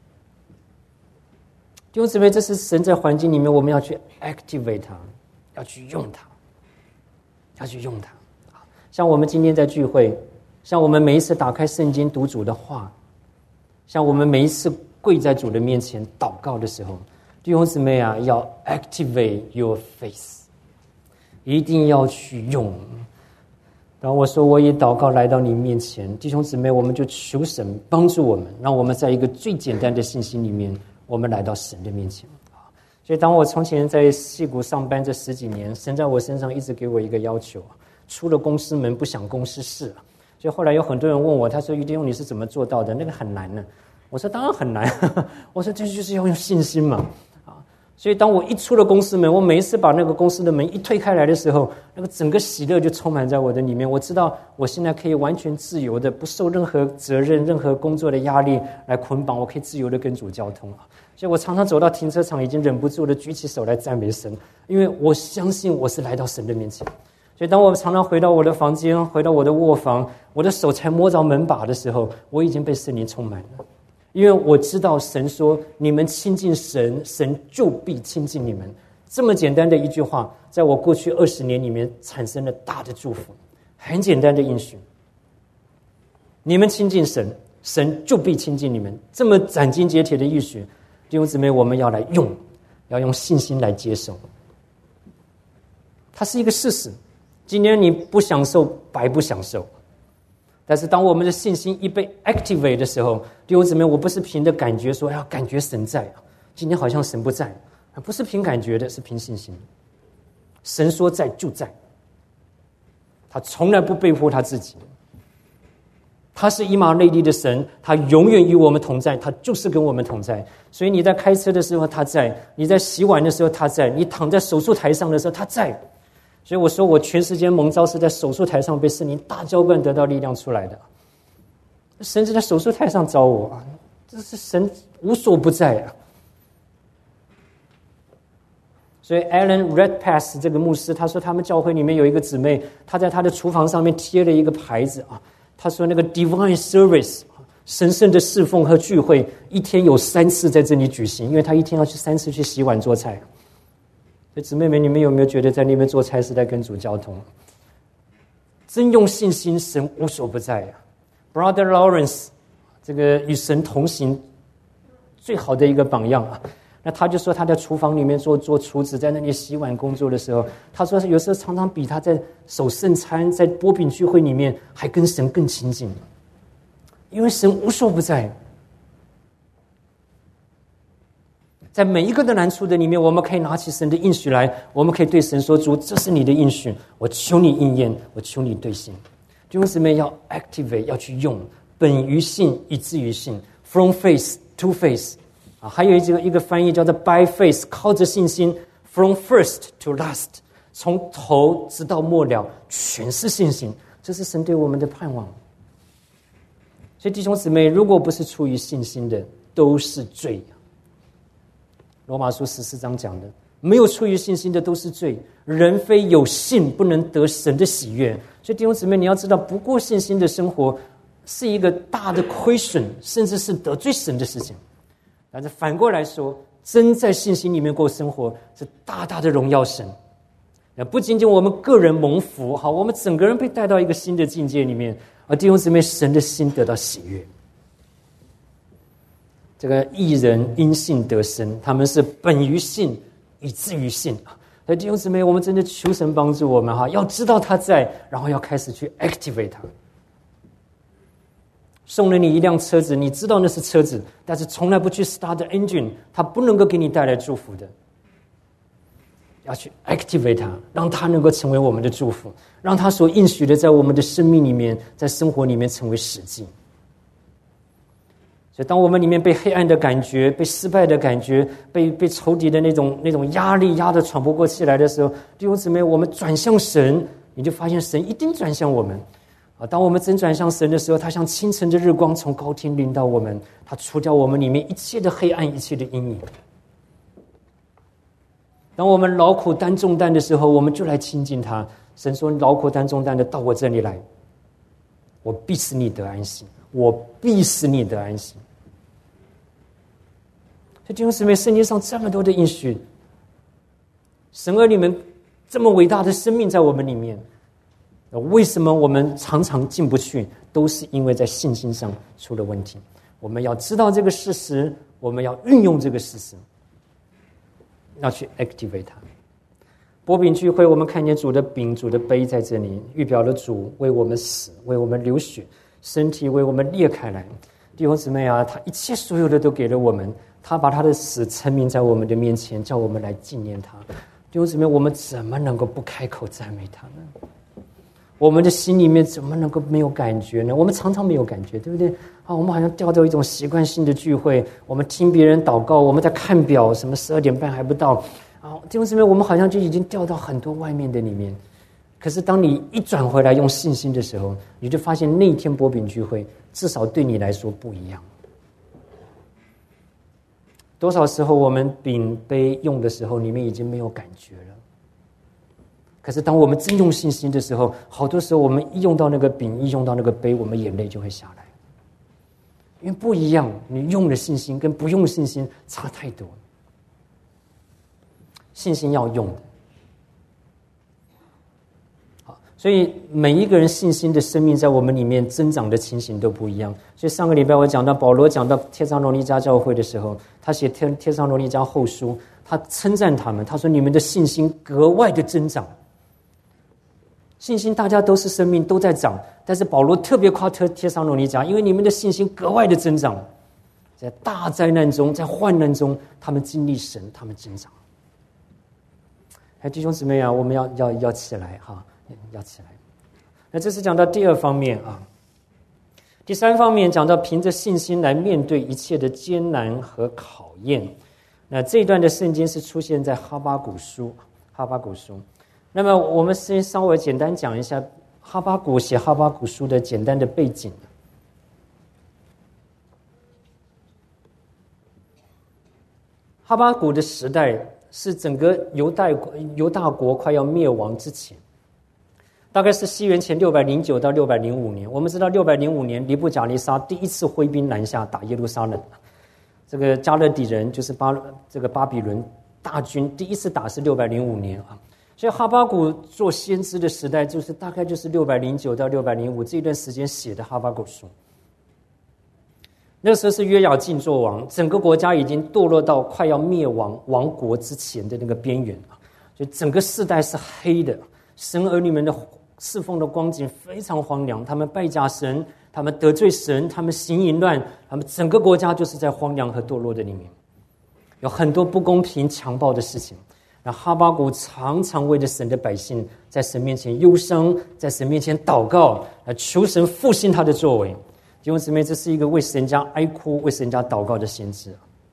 弟兄姊妹，这是神在环境里面我们要去 activate 它，要去用它，要去用它。像我们今天在聚会，像我们每一次打开圣经读主的话，像我们每一次跪在主的面前祷告的时候，弟兄姊妹啊，要 activate your faith， 一定要去用。当我说我以祷告来到你面前，弟兄姊妹，我们就求神帮助我们，让我们在一个最简单的信心里面，我们来到神的面前。所以当我从前在矽谷上班这十几年，神在我身上一直给我一个要求，出了公司门不想公司事。所以后来有很多人问我，他说于弟兄你是怎么做到的？那个很难呢。我说当然很难，我说这就是要用信心嘛。所以当我一出了公司门，我每一次把那个公司的门一推开来的时候，那个整个喜乐就充满在我的里面。我知道我现在可以完全自由的，不受任何责任、任何工作的压力来捆绑，我可以自由的跟主交通。所以我常常走到停车场，已经忍不住的举起手来赞美神，因为我相信我是来到神的面前。所以当我常常回到我的房间，回到我的卧房，我的手才摸着门把的时候，我已经被圣灵充满了。因为我知道神说你们亲近神，神就必亲近你们。这么简单的一句话，在我过去二十年里面产生了大的祝福。很简单的应许，你们亲近神，神就必亲近你们。这么斩钉截铁的应许，弟兄姊妹，我们要来用，要用信心来接受。它是一个事实，今天你不享受白不享受。但是当我们的信心一被 activate 的时候，弟兄姊妹，我不是凭的感觉说要感觉神在，今天好像神不在，不是凭感觉的，是凭信心。神说在就在，他从来不背负他自己，他是以马内利的神，他永远与我们同在，他就是跟我们同在。所以你在开车的时候他在，你在洗碗的时候他在，你躺在手术台上的时候他在。所以我说我全时间蒙召是在手术台上被圣灵大浇灌得到力量出来的。神是在手术台上召我啊，这是神无所不在啊。所以 Alan Redpath 这个牧师他说，他们教会里面有一个姊妹，她在她的厨房上面贴了一个牌子啊，他说那个 Divine Service 神圣的侍奉和聚会一天有三次在这里举行，因为他一天要去三次去洗碗做菜。所以姊妹们，你们有没有觉得在那边做菜是在跟主交通？真用信心，神无所不在啊。Brother Lawrence 这个与神同行最好的一个榜样啊。那他就说他在厨房里面做做厨子，在那里洗碗工作的时候，他说有时候常常比他在守圣餐在波饼聚会里面还跟神更亲近，因为神无所不在。在每一个的难处的里面，我们可以拿起神的应许来，我们可以对神说，主，这是你的应许，我求你应验，我求你兑现。弟兄姊妹，要 activate， 要去用，本于信以至于信， from faith to faith 啊，还有一个一个翻译叫做 by faith， 靠着信心 from first to last， 从头直到末了全是信心，这是神对我们的盼望。所以弟兄姊妹，如果不是出于信心的，都是罪。罗马书十四章讲的，没有出于信心的都是罪，人非有信不能得神的喜悦。所以弟兄姊妹，你要知道，不过信心的生活是一个大的亏损，甚至是得罪神的事情。但是反过来说，真在信心里面过生活，是大大的荣耀神。不仅仅我们个人蒙福，好，我们整个人被带到一个新的境界里面，而弟兄姊妹，神的心得到喜悦。这个义人因信得生，他们是本于信以至于信。所以弟兄姊妹，我们真的求神帮助我们哈，要知道他在，然后要开始去 activate 他。送了你一辆车子，你知道那是车子，但是从来不去 start the engine， 它不能够给你带来祝福的。要去 activate 它，让它能够成为我们的祝福，让它所应许的在我们的生命里面，在生活里面成为实际。所以当我们里面被黑暗的感觉，被失败的感觉，被被仇敌的那种那种压力压得喘不过气来的时候，弟兄姊妹，我们转向神，你就发现神一定转向我们啊！当我们真转向神的时候，他像清晨的日光从高天临到我们，他除掉我们里面一切的黑暗，一切的阴影。当我们劳苦担重担的时候，我们就来亲近他。神说：劳苦担重担的到我这里来， 我必使你得安息，我必使你得安息。所以弟兄姊妹，圣经上这么多的应许，神儿女们这么伟大的生命在我们里面，为什么我们常常进不去？都是因为在信心上出了问题。我们要知道这个事实，我们要运用这个事实，要去 activate 它。擘饼聚会，我们看见主的饼、主的杯在这里，预表了主为我们死，为我们流血，身体为我们裂开来。弟兄姊妹啊，他一切所有的都给了我们，他把他的死陈明在我们的面前，叫我们来纪念他。弟兄姊妹，我们怎么能够不开口赞美他呢？我们的心里面怎么能够没有感觉呢？我们常常没有感觉，对不对？啊，我们好像掉到一种习惯性的聚会，我们听别人祷告，我们在看表，什么十二点半还不到啊！弟兄姊妹，我们好像就已经掉到很多外面的里面。可是当你一转回来用信心的时候，你就发现那一天擘饼聚会至少对你来说不一样。多少时候我们饼杯用的时候，里面已经没有感觉了。可是当我们真用信心的时候，好多时候我们一用到那个饼，一用到那个杯，我们眼泪就会下来，因为不一样，你用的信心跟不用信心差太多。信心要用的，好，所以每一个人信心的生命在我们里面增长的情形都不一样。所以上个礼拜我讲到保罗讲到帖撒罗尼迦教会的时候，他写帖帖撒罗尼迦后书，他称赞他们，他说你们的信心格外的增长。信心大家都是生命都在长，但是保罗特别夸帖帖撒罗尼迦，因为你们的信心格外的增长，在大灾难中，在患难中，他们经历神，他们增长。哎，弟兄姊妹啊，我们要要要起来哈，要起来。那这是讲到第二方面啊，第三方面讲到凭着信心来面对一切的艰难和考验。那这一段的圣经是出现在哈巴谷书，哈巴谷书。那么我们先稍微简单讲一下哈巴谷写哈巴谷书的简单的背景。哈巴谷的时代是整个犹大犹大国快要灭亡之前，大概是西元前六百零九到六百零五年。我们知道六百零五年尼布甲尼撒第一次挥兵南下打耶路撒冷，这个加勒底人就是巴这个巴比伦大军第一次打是六百零五年啊。所以哈巴谷做先知的时代，就是大概就是六百零九到六百零五这一段时间写的哈巴谷书。那时候是约雅敬做王，整个国家已经堕落到快要灭亡亡国之前的那个边缘啊，所以整个世代是黑的，神儿女们的侍奉的光景非常荒凉，他们拜假神，他们得罪神，他们行淫乱，他们整个国家就是在荒凉和堕落的里面，有很多不公平强暴的事情。那哈巴谷常常为着神的百姓在神面前忧伤，在神面前祷告，来求神复兴他的作为。弟兄姊妹，这是一个为神家哀哭、为神家祷告的先知。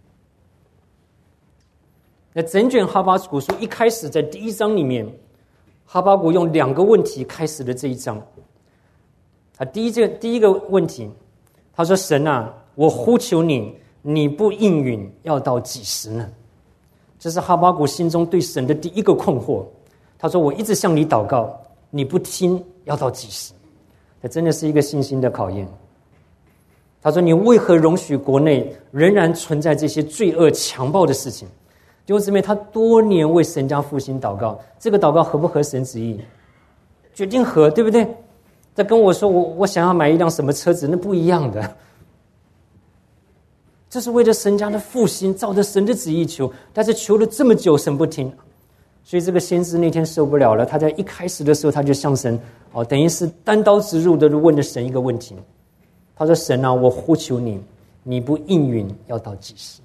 那整卷哈巴谷书一开始在第一章里面，哈巴谷用两个问题开始了这一章。啊，第一件第一个问题，他说：“神啊，我呼求你，你不应允，要到几时呢？”这是哈巴谷心中对神的第一个困惑。他说：“我一直向你祷告，你不听，要到几时？”这真的是一个信心的考验。他说：“你为何容许国内仍然存在这些罪恶强暴的事情？”弟兄姊妹，他多年为神家复兴祷告，这个祷告合不合神旨意？决定合，对不对？他跟我说我我想要买一辆什么车子，那不一样的。这是为了神家的复兴，照着神的旨意求，但是求了这么久，神不听，所以这个先知那天受不了了。他在一开始的时候，他就向神哦，等于是单刀直入的问了神一个问题。他说：“神啊，我呼求你，你不应允，要到几时？”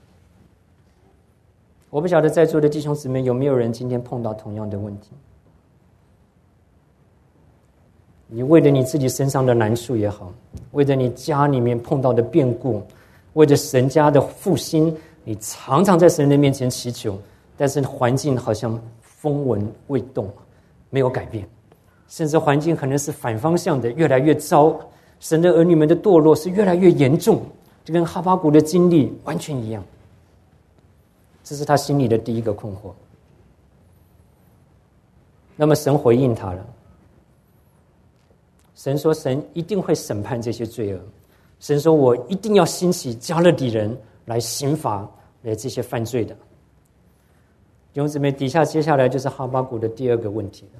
我不晓得在座的弟兄姊妹有没有人今天碰到同样的问题？你为了你自己身上的难处也好，为了你家里面碰到的变故，为了神家的复兴，你常常在神的面前祈求，但是环境好像风闻未动，没有改变，甚至环境可能是反方向的，越来越糟。神的儿女们的堕落是越来越严重，就跟哈巴谷的经历完全一样。这是他心里的第一个困惑。那么神回应他了， 神说神一定会审判这些罪恶，神说我一定要兴起加勒底人来刑罚这些犯罪的。弟兄姊妹，底下接下来就是哈巴谷的第二个问题了，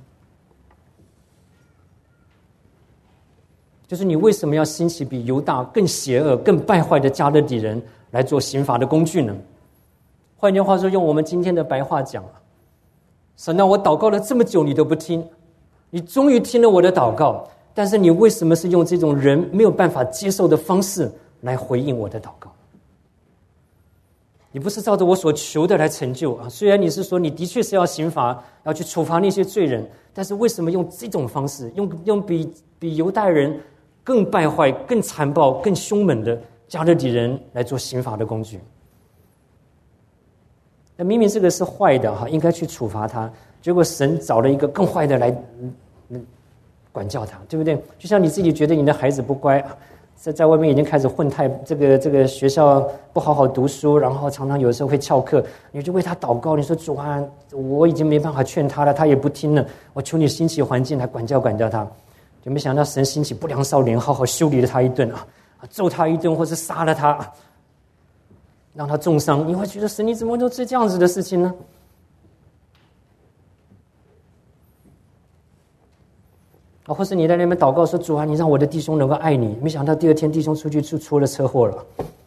就是你为什么要兴起比犹大更邪恶更败坏的加勒底人来做刑罚的工具呢？换句话说，用我们今天的白话讲，神啊，我祷告了这么久你都不听，你终于听了我的祷告，但是你为什么是用这种人没有办法接受的方式来回应我的祷告？你不是照着我所求的来成就啊！虽然你是说你的确是要刑罚，要去处罚那些罪人，但是为什么用这种方式，用用比比犹太人更败坏、更残暴、更凶猛的加勒底人来做刑罚的工具？那明明这个是坏的哈，应该去处罚他，结果神找了一个更坏的来管教他，对不对？就像你自己觉得你的孩子不乖，在在外面已经开始混太，这个这个学校不好好读书，然后常常有时候会翘课，你就为他祷告，你说主啊，我已经没办法劝他了，他也不听了，我求你兴起环境来管教管教他。就没想到神兴起不良少年，好好修理了他一顿啊，揍他一顿，或是杀了他，让他重伤。你会觉得神你怎么会做这样子的事情呢？啊，或是你在那边祷告说主啊，你让我的弟兄能够爱你，没想到第二天弟兄出去出出了车祸了。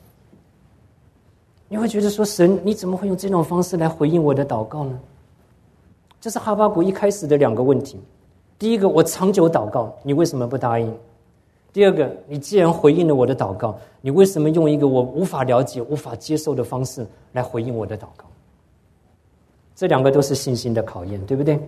你会觉得说神你怎么会用这种方式来回应我的祷告呢？这是哈巴谷一开始的两个问题。第一个，我长久祷告，你为什么不答应？第二个，你既然回应了我的祷告，你为什么用一个我无法了解、无法接受的方式来回应我的祷告？这两个都是信心的考验，对不对？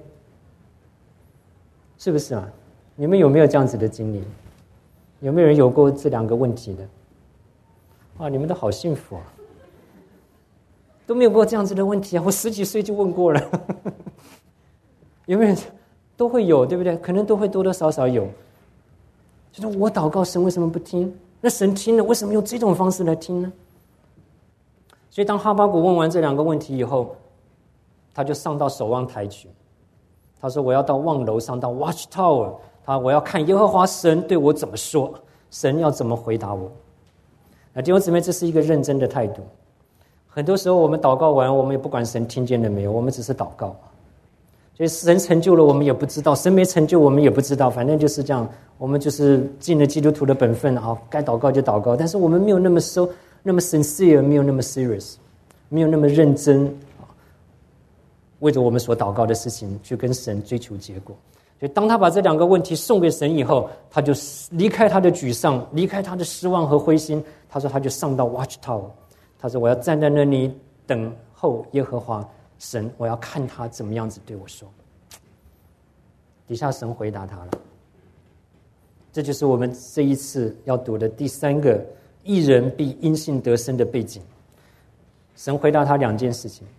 是不是啊？你们有没有这样子的经历？有没有人有过这两个问题的？哇，你们都好幸福啊！都没有过这样子的问题啊！我十几岁就问过了，有没有？都会有，对不对？可能都会多多少少有。就是我祷告神为什么不听？那神听了，为什么用这种方式来听呢？所以当哈巴谷问完这两个问题以后，他就上到守望台去。他说：“我要到望楼上，到 Watch Tower。他我要看耶和华神对我怎么说，神要怎么回答我。”那弟兄姊妹，这是一个认真的态度。很多时候我们祷告完，我们也不管神听见了没有，我们只是祷告。所以神成就了我们也不知道，神没成就我们也不知道，反正就是这样，我们就是尽了基督徒的本分啊，该祷告就祷告，但是我们没有那么 so 那么 sincere， 没有那么 serious， 没有那么认真，为着我们所祷告的事情去跟神追求结果。所以当他把这两个问题送给神以后，他就离开他的沮丧，离开他的失望和灰心，他说他就上到 Watch Tower， 他说我要站在那里等候耶和华神，我要看他怎么样子对我说。底下神回答他了，这就是我们这一次要读的第三个义人必因信得生的背景。神回答他两件事情。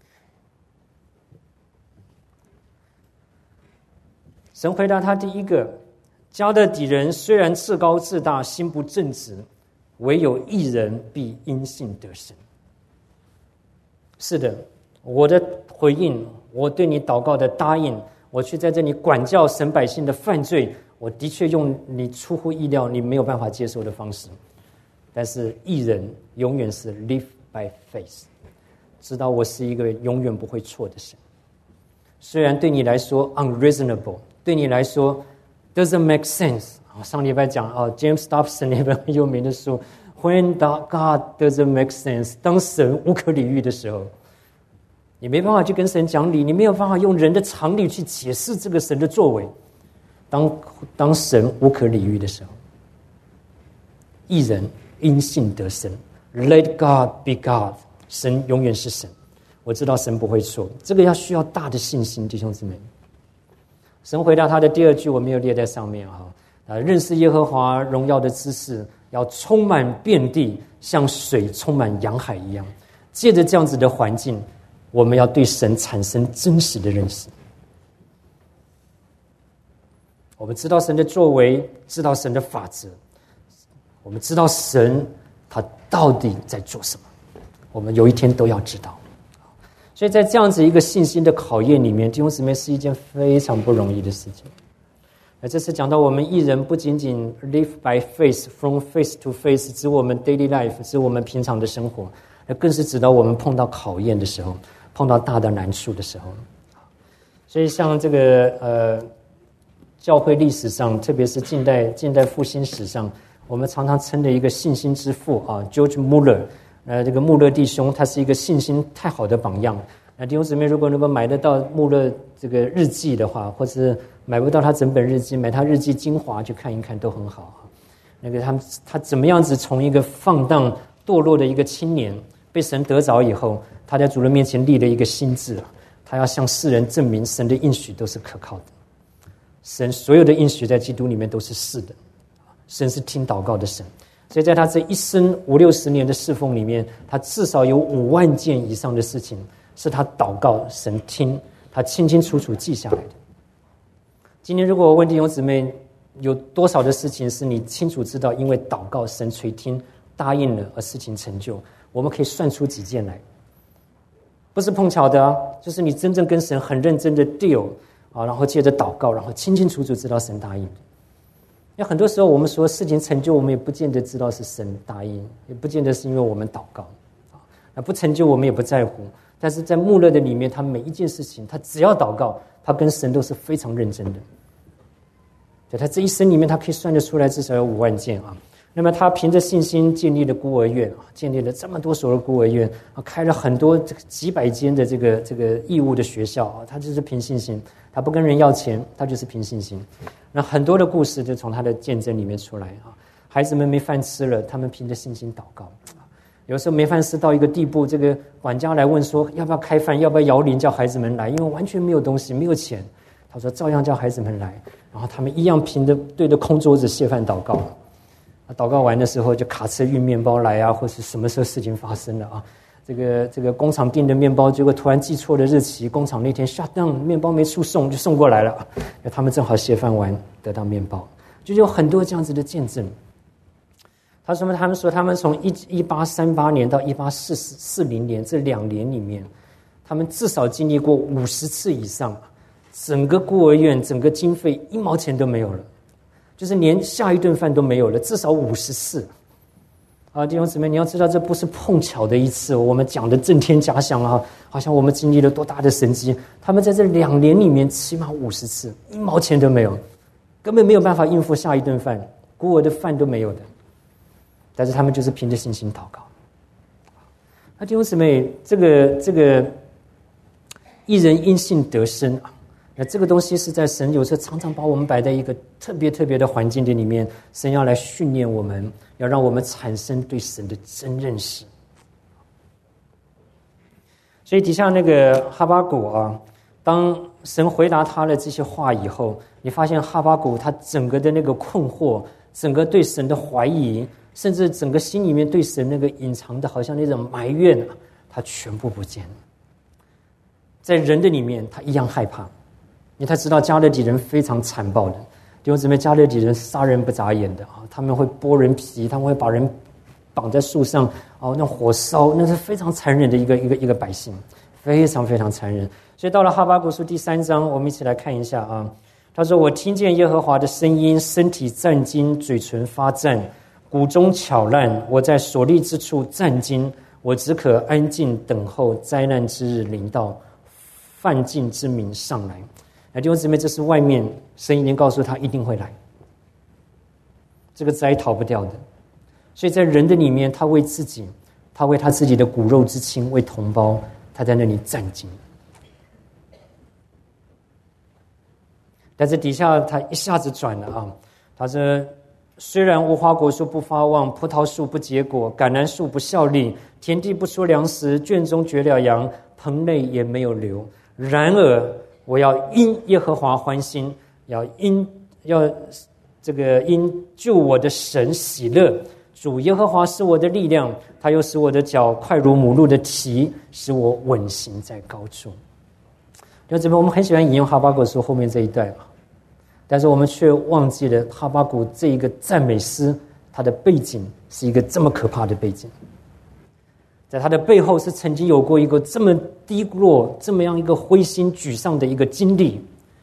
神回答他第一个，加勒底人虽然自高自大，心不正直，唯有义人必因信得生。是的，我的回应，我对你祷告的答应，我去在这里管教神百姓的犯罪，我的确用你出乎意料你没有办法接受的方式，但是义人永远是 live by faith， 知道我是一个永远不会错的神。虽然对你来说 unreasonable， 对你来说 doesn't make sense， 上礼拜讲啊 James Dobson 那本很有名的书 When God doesn't make sense， 当神无可理喻的时候，你没办法去跟神讲理，你没有办法用人的常理去解释这个神的作为。当当神无可理喻的时候，义人因信得生 Let God be God， 神永远是神，我知道神不会错，这个要需要大的信心，弟兄姊妹。神回答他的第二句我没有列在上面啊，认识耶和华荣耀的知识要充满遍地，像水充满洋海一样。借着这样子的环境，我们要对神产生真实的认识。我们知道神的作为，知道神的法则，我们知道神他到底在做什么，我们有一天都要知道。所以在这样子一个信心的考验里面，弟兄姊妹是一件非常不容易的事情。 这次讲到我们艺人不仅仅 live by faith from face to face， 指我们 daily life， 指我们平常的生活，更是指到我们碰到考验的时候，碰到大的难处的时候。所以像这个呃教会历史上，特别是近代近代复兴史上，我们常常称的一个信心之父啊 George Muller， 呃这个穆勒弟兄，他是一个信心太好的榜样。那弟兄姊妹，如果能够买得到穆勒这个日记的话，或是买不到他整本日记，买他日记精华去看一看都很好。那个他们他怎么样子从一个放荡堕落的一个青年，被神得着以后，他在主人面前立了一个心志，他要向世人证明神的应许都是可靠的。神所有的应许在基督里面都是是的，神是听祷告的神。所以在他这一生五六十年的侍奉里面，他至少有五万件以上的事情是他祷告神听，他清清楚楚记下来的。今天如果我问弟兄姊妹，有多少的事情是你清楚知道因为祷告神垂听答应了而事情成就，我们可以算出几件来。不是碰巧的啊，就是你真正跟神很认真的 deal 啊，然后接着祷告，然后清清楚楚知道神答应。因为很多时候我们说事情成就，我们也不见得知道是神答应，也不见得是因为我们祷告啊，那不成就我们也不在乎。但是在穆勒的里面，他每一件事情，他只要祷告，他跟神都是非常认真的。在他这一生里面，他可以算得出来至少有五万件啊。那么他凭着信心建立了孤儿院啊，建立了这么多所的孤儿院啊，开了很多这个几百间的这个这个义务的学校啊，他就是凭信心，他不跟人要钱，他就是凭信心。那很多的故事就从他的见证里面出来啊。孩子们没饭吃了，他们凭着信心祷告。有时候没饭吃到一个地步，这个管家来问说要不要开饭，要不要摇铃叫孩子们来，因为完全没有东西，没有钱。他说照样叫孩子们来，然后他们一样凭着对着空桌子谢饭祷告。祷告完的时候就卡车运面包来啊，或是什么时候事情发生了啊？这个这个工厂订的面包，结果突然记错了日期，工厂那天 shut down， 面包没出送就送过来了，他们正好谢饭完得到面包，就有很多这样子的见证。他说他们说他们从一八三八年到一八四零年这两年里面，他们至少经历过五十次以上，整个孤儿院整个经费一毛钱都没有了，就是连下一顿饭都没有了，至少五十次。啊，弟兄姊妹，你要知道这不是碰巧的一次，我们讲的震天假响啊，好像我们经历了多大的神迹。他们在这两年里面起码五十次，一毛钱都没有，根本没有办法应付下一顿饭，孤儿的饭都没有的。但是他们就是凭着信心祷告。那弟兄姊妹，这个这个一人因信得生啊，那这个东西是在神有时候常常把我们摆在一个特别特别的环境的里面，神要来训练我们，要让我们产生对神的真认识。所以底下那个哈巴谷啊，当神回答他的这些话以后，你发现哈巴谷他整个的那个困惑，整个对神的怀疑，甚至整个心里面对神那个隐藏的好像那种埋怨啊，他全部不见了。在人的里面他一样害怕，因为他知道加勒底人非常残暴的，弟兄姊妹，加勒底人杀人不眨眼的啊，他们会剥人皮，他们会把人绑在树上啊，那火烧，那是非常残忍的一个一个一个百姓，非常非常残忍。所以到了哈巴谷书第三章，我们一起来看一下啊。他说：“我听见耶和华的声音，身体战惊，嘴唇发战，骨中巧烂，我在所立之处战惊，我只可安静等候灾难之日临到，犯禁之民上来。”弟兄姊妹，这是外面神已经告诉他一定会来，这个灾逃不掉的。所以在人的里面，他为自己，他为他自己的骨肉之亲，为同胞，他在那里战惊。但是底下他一下子转了啊，他说：“虽然无花果树不发旺，葡萄树不结果，橄榄树不效力，田地不出粮食，圈中绝了羊，棚内也没有流。然而我要因耶和华欢心，要因要这个因救我的神喜乐。主耶和华是我的力量，他又使我的脚快如母鹿的蹄，使我稳行在高处。”就这边我们很喜欢引用哈巴谷书后面这一段嘛，但是我们却忘记了哈巴谷这一个赞美诗，它的背景是一个这么可怕的背景。在他的背后是曾经有过一个这么低落、这么样一个灰心沮丧的一个经历。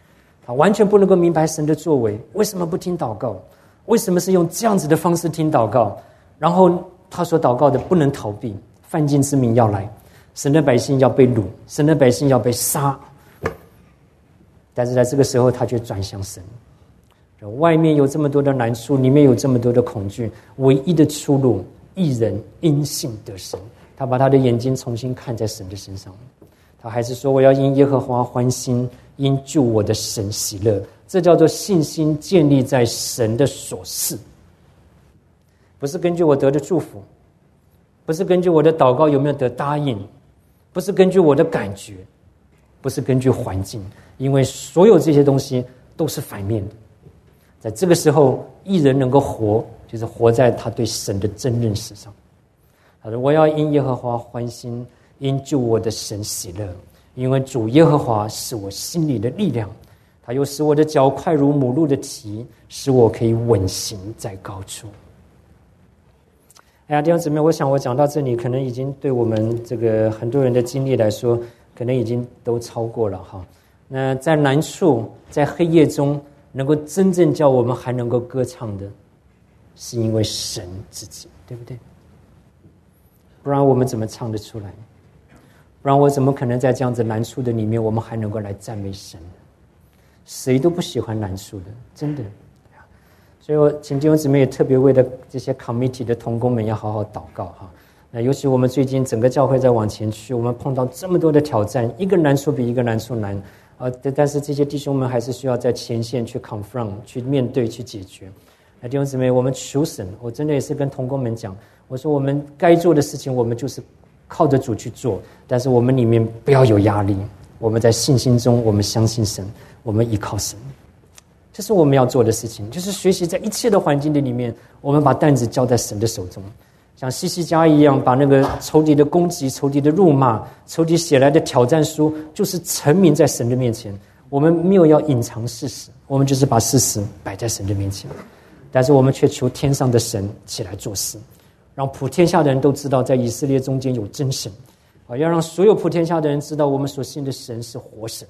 他完全不能够明白神的作为，为什么不听祷告？为什么是用这样子的方式听祷告？然后他所祷告的不能逃避，犯禁之民要来，神的百姓要被掳，神的百姓要被杀。但是在这个时候，他却转向神。外面有这么多的难处，里面有这么多的恐惧，唯一的出路，一人因信得生。他把他的眼睛重新看在神的身上，他还是说：“我要因耶和华欢心，因救我的神喜乐。”这叫做信心建立在神的所赐，不是根据我得的祝福，不是根据我的祷告有没有得答应，不是根据我的感觉，不是根据环境，因为所有这些东西都是反面的。在这个时候，义人能够活，就是活在他对神的真认识上。他说：“我要因耶和华欢心，因救我的神喜乐，因为主耶和华是我心里的力量，他又使我的脚快如母鹿的蹄，使我可以稳行在高处。”哎呀，弟兄姊妹，我想我讲到这里，可能已经对我们这个很多人的经历来说，可能已经都超过了哈。那在难处，在黑夜中，能够真正叫我们还能够歌唱的，是因为神自己，对不对？不然我们怎么唱得出来？不然我怎么可能在这样子难处的里面，我们还能够来赞美神？谁都不喜欢难处的，真的。所以我请弟兄姊妹也特别为了这些 committee 的同工们要好好祷告哈。那尤其我们最近整个教会在往前去，我们碰到这么多的挑战，一个难处比一个难处难啊！但是这些弟兄们还是需要在前线去 confront、去面对、去解决。那弟兄姊妹，我们求神，我真的也是跟同工们讲，我说我们该做的事情，我们就是靠着主去做，但是我们里面不要有压力，我们在信心中，我们相信神，我们依靠神。这是我们要做的事情，就是学习在一切的环境的里面，我们把担子交在神的手中，像西西家一样，把那个仇敌的攻击、仇敌的辱骂、仇敌写来的挑战书，就是陈明在神的面前。我们没有要隐藏事实，我们就是把事实摆在神的面前，但是我们却求天上的神起来做事，让普天下的人都知道，在以色列中间有真神啊！要让所有普天下的人知道，我们所信的神是活神。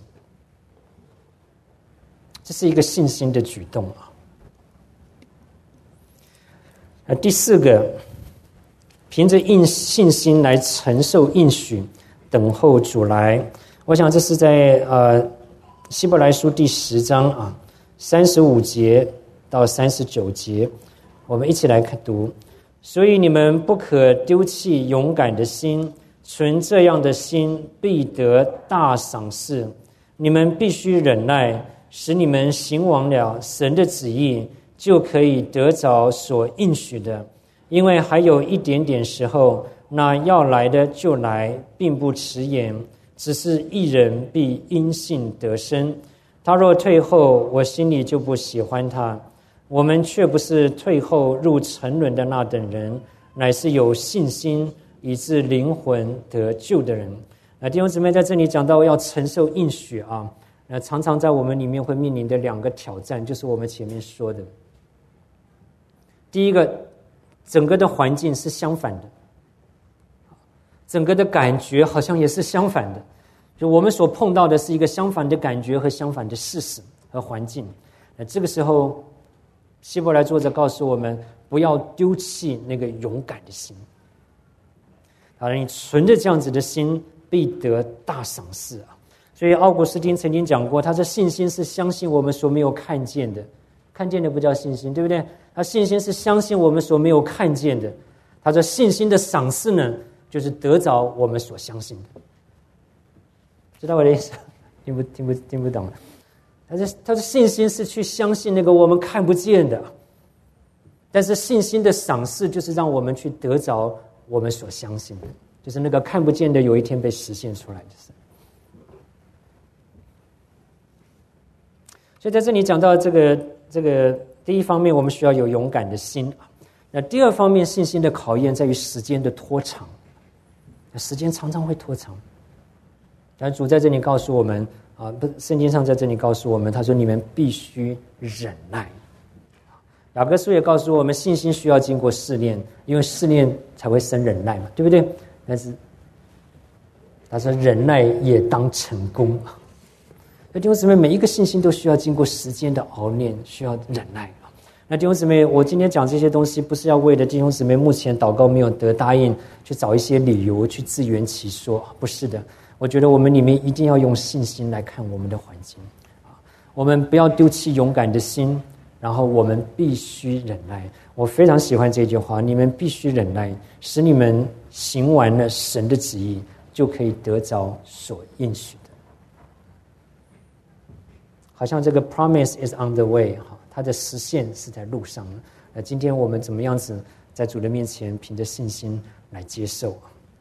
这是一个信心的举动啊。那第四个，凭着应信心来承受应许，等候主来。我想这是在呃希伯来书第十章啊三十五节到三十九节，我们一起来看读。所以你们不可丢弃勇敢的心，存这样的心，必得大赏赐。你们必须忍耐，使你们行完了神的旨意，就可以得着所应许的。因为还有一点点时候，那要来的就来，并不迟延。只是一人必因信得生。他若退后，我心里就不喜欢他。我们却不是退后入沉沦的那等人，乃是有信心以致灵魂得救的人。那弟兄姊妹，在这里讲到要承受应许啊，那常常在我们里面会面临的两个挑战，就是我们前面说的。第一个，整个的环境是相反的，整个的感觉好像也是相反的，就我们所碰到的是一个相反的感觉和相反的事实和环境。那这个时候，希伯来作者告诉我们，不要丢弃那个勇敢的心。好，你存着这样子的心，必得大赏赐啊！所以奥古斯丁曾经讲过，他说信心是相信我们所没有看见的，看见的不叫信心，对不对？他信心是相信我们所没有看见的。他说信心的赏赐呢，就是得着我们所相信的。知道我的意思？听不听不听不懂？他说他说信心是去相信那个我们看不见的，但是信心的赏赐就是让我们去得着我们所相信的，就是那个看不见的有一天被实现出来的事。所以在这里讲到这个这个第一方面，我们需要有勇敢的心。那第二方面，信心的考验在于时间的拖长，时间常常会拖长。但主在这里告诉我们啊，不，圣经上在这里告诉我们，他说你们必须忍耐。雅各书也告诉我们，信心需要经过试炼，因为试炼才会生忍耐嘛，对不对？但是他说忍耐也当成功。 弟兄姊妹，每一个信心都需要经过时间的熬炼，需要忍耐。那弟兄姊妹，我今天讲这些东西，不是要为了弟兄姊妹目前祷告没有得答应，去找一些理由去自圆其说，不是的。我觉得我们里面一定要用信心来看我们的环境，我们不要丢弃勇敢的心，然后我们必须忍耐。我非常喜欢这句话，你们必须忍耐，使你们行完了神的旨意，就可以得着所应许的。好像这个 promise is on the way， 它的实现是在路上。那今天我们怎么样子在主的面前凭着信心来接受？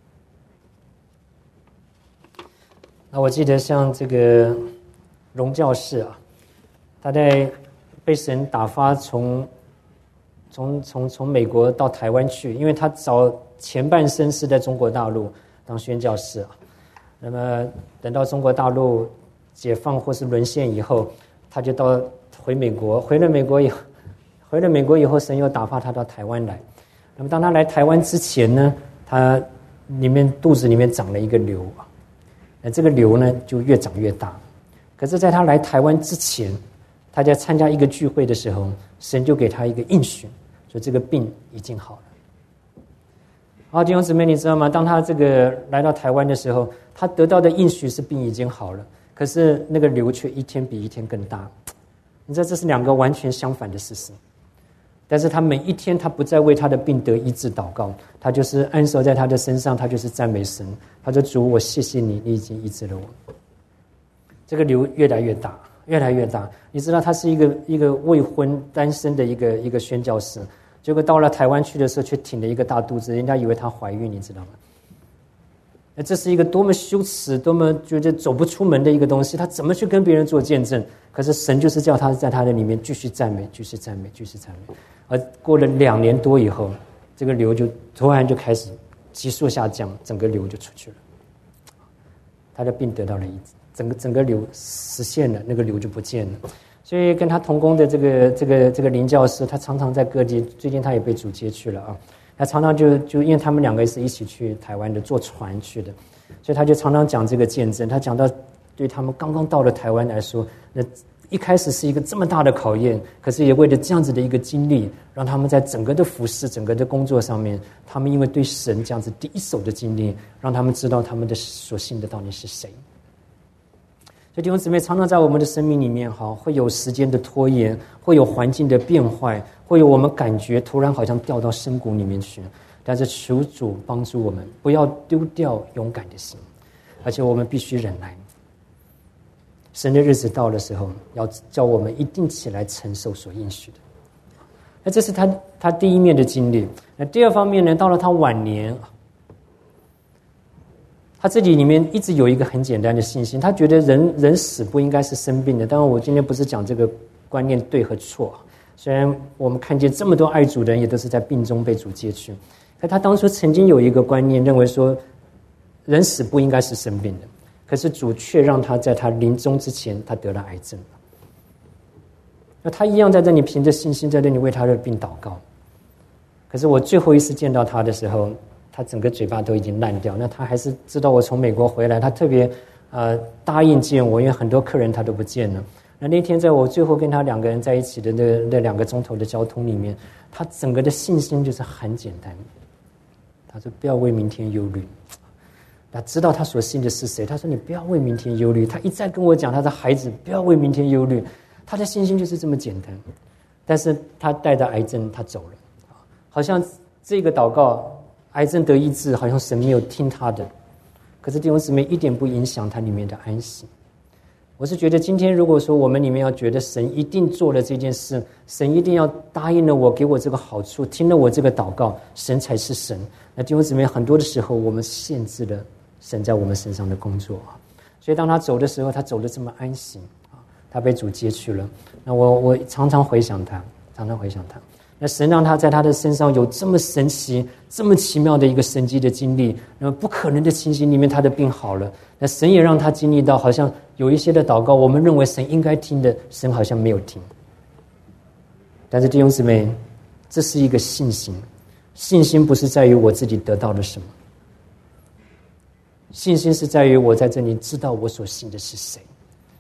那我记得像这个荣教士啊，他在被神打发从从从从美国到台湾去，因为他早前半生是在中国大陆当宣教士啊。那么等到中国大陆解放或是沦陷以后，他就到回美国，回了美国以后，回了美国以后，神又打发他到台湾来。那么当他来台湾之前呢，他里面肚子里面长了一个瘤啊，那这个瘤呢就越长越大。可是在他来台湾之前，他在参加一个聚会的时候，神就给他一个应许，说这个病已经好了。好，弟兄姊妹，你知道吗？当他这个来到台湾的时候，他得到的应许是病已经好了，可是那个瘤却一天比一天更大。你知道这是两个完全相反的事实。但是他每一天他不再为他的病得医治祷告，他就是安守在他的身上，他就是赞美神。他说：主，我谢谢你，你已经医治了我。这个瘤越来越大，越来越大。你知道他是一个一个未婚单身的一个一个宣教士，结果到了台湾去的时候却挺了一个大肚子，人家以为她怀孕，你知道吗？那这是一个多么羞耻，多么觉得走不出门的一个东西，他怎么去跟别人做见证？可是神就是叫他在他的里面继续赞美，继续赞美，继续赞美。而过了两年多以后，这个瘤就突然就开始急速下降，整个瘤就出去了。他的病得到了医治，整个整个瘤实现了，那个瘤就不见了。所以跟他同工的这个这个这个林教师，他常常在各地，最近他也被主接去了啊。他常常就就因为他们两个是一起去台湾的，坐船去的，所以他就常常讲这个见证。他讲到对他们刚刚到了台湾来说，那一开始是一个这么大的考验，可是也为了这样子的一个经历，让他们在整个的服事、整个的工作上面，他们因为对神这样子第一手的经历，让他们知道他们的所信的到底是谁。所以弟兄姊妹，常常在我们的生命里面，哈，会有时间的拖延，会有环境的变坏，会有我们感觉突然好像掉到深谷里面去。但是求主帮助我们，不要丢掉勇敢的心，而且我们必须忍耐。神的日子到的时候，要叫我们一定起来承受所应许的。那这是他他第一面的经历。那第二方面呢，到了他晚年，他自己里面一直有一个很简单的信心，他觉得人人死不应该是生病的。当然我今天不是讲这个观念对和错，虽然我们看见这么多爱主的人也都是在病中被主接去，可他当初曾经有一个观念，认为说人死不应该是生病的，可是主却让他在他临终之前他得了癌症。那他一样在这里凭着信心在这里为他的病祷告，可是我最后一次见到他的时候，他整个嘴巴都已经烂掉。那他还是知道我从美国回来，他特别呃答应见我，因为很多客人他都不见了。那那天在我最后跟他两个人在一起的那那两个钟头的交通里面，他整个的信心就是很简单。他说不要为明天忧虑，他知道他所信的是谁。他说你不要为明天忧虑。他一再跟我讲他的孩子不要为明天忧虑，他的信心就是这么简单。但是他带着癌症他走了，好像这个祷告癌症得医治，好像神没有听他的，可是弟兄姊妹一点不影响他里面的安息。我是觉得今天如果说我们里面要觉得神一定做了这件事，神一定要答应了我，给我这个好处，听了我这个祷告，神才是神。那弟兄姊妹，很多的时候我们限制了神在我们身上的工作啊。所以当他走的时候，他走得这么安心啊，他被主接去了。那我我常常回想他，常常回想他。那神让他在他的身上有这么神奇、这么奇妙的一个神迹的经历，那么不可能的情形里面，他的病好了。那神也让他经历到，好像有一些的祷告，我们认为神应该听的，神好像没有听。但是弟兄姊妹，这是一个信心，信心不是在于我自己得到了什么，信心是在于我在这里知道我所信的是谁，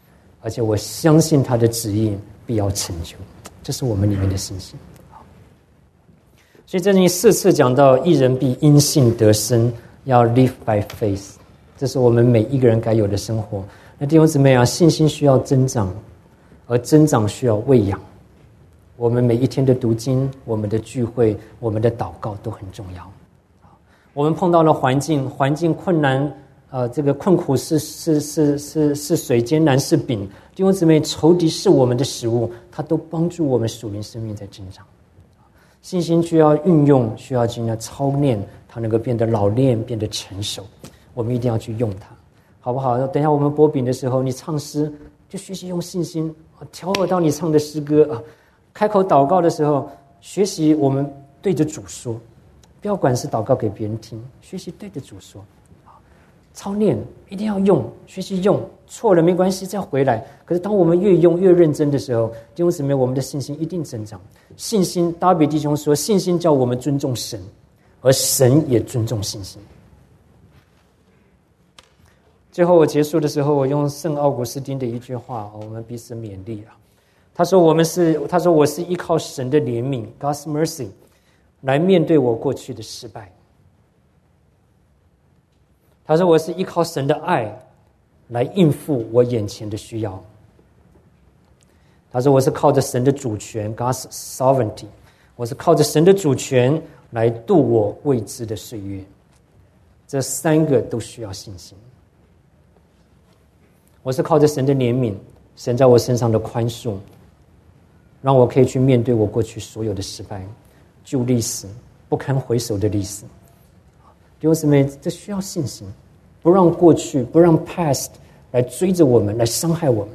而且我相信他的旨意必要成就，这是我们里面的信心。所以这里四次讲到义人必因信得生，要 live by faith， 这是我们每一个人该有的生活。那弟兄姊妹啊，信心需要增长，而增长需要喂养。我们每一天的读经，我们的聚会，我们的祷告都很重要。我们碰到了环境，环境困难，呃，这个困苦是是是是是水，艰难是饼。弟兄姊妹，仇敌是我们的食物，它都帮助我们属灵生命在增长。信心需要运用，需要经常操练，它能够变得老练，变得成熟。我们一定要去用它，好不好？等一下我们播饼的时候，你唱诗就学习用信心调和到你唱的诗歌啊。开口祷告的时候，学习我们对着主说，不要管是祷告给别人听，学习对着主说。操练一定要用，学习用，错了没关系，再回来。可是当我们越用越认真的时候，弟兄姊妹，我们的信心一定增长。信心，达比弟兄说，信心叫我们尊重神，而神也尊重信心。最后我结束的时候，我用圣奥古斯丁的一句话，我们彼此勉励啊。他说：“我们是，他说我是依靠神的怜悯 （God's mercy） 来面对我过去的失败。他说我是依靠神的爱来应付我眼前的需要。他说我是靠着神的主权 （God's sovereignty）， 我是靠着神的主权来度我未知的岁月。这三个都需要信心。我是靠着神的怜悯，神在我身上的宽恕，让我可以去面对我过去所有的失败、旧历史、不堪回首的历史。弟兄姊妹，这需要信心，不让过去，不让 past 来追着我们，来伤害我们。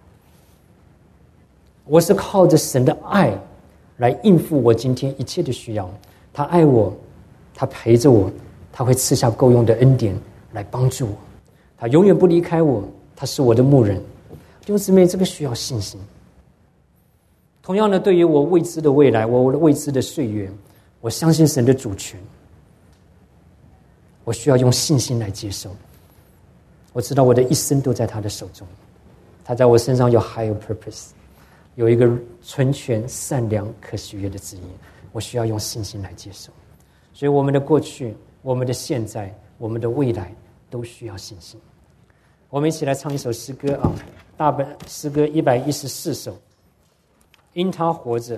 我是靠着神的爱来应付我今天一切的需要。他爱我，他陪着我，他会赐下够用的恩典来帮助我，他永远不离开我，他是我的牧人。弟兄姊妹，这个需要信心。同样的，对于我未知的未来，我未知的岁月，我相信神的主权，我需要用信心来接受。我知道我的一生都在他的手中，他在我身上有 higher purpose， 有一个纯全、善良、可喜悦的旨意，我需要用信心来接受。所以我们的过去、我们的现在、我们的未来都需要信心。我们一起来唱一首诗歌啊，大本诗歌一百一十四首，因他活着。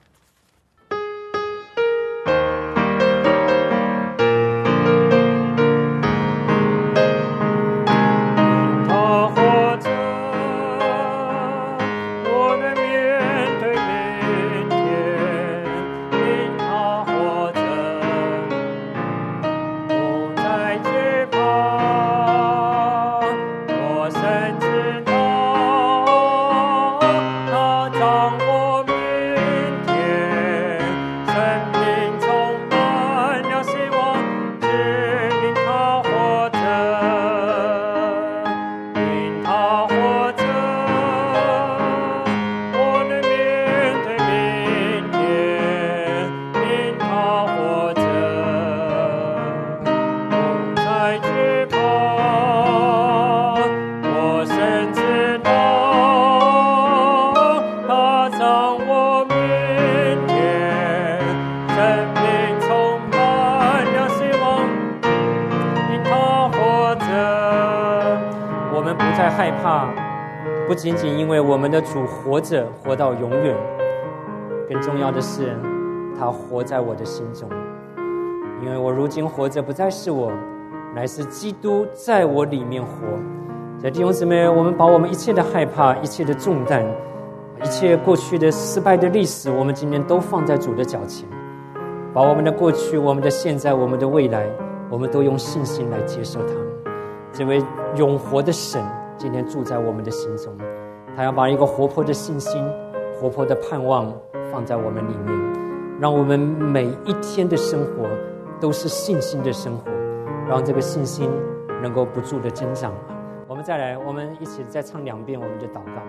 不仅仅因为我们的主活着，活到永远，更重要的是他活在我的心中。因为我如今活着不再是我，乃是基督在我里面活。所以弟兄姊妹，我们把我们一切的害怕、一切的重担、一切过去的失败的历史，我们今天都放在主的脚前，把我们的过去、我们的现在、我们的未来，我们都用信心来接受他。这位永活的神今天住在我们的心中，他要把一个活泼的信心、活泼的盼望放在我们里面，让我们每一天的生活都是信心的生活，让这个信心能够不住的增长。我们再来，我们一起再唱两遍我们的祷告。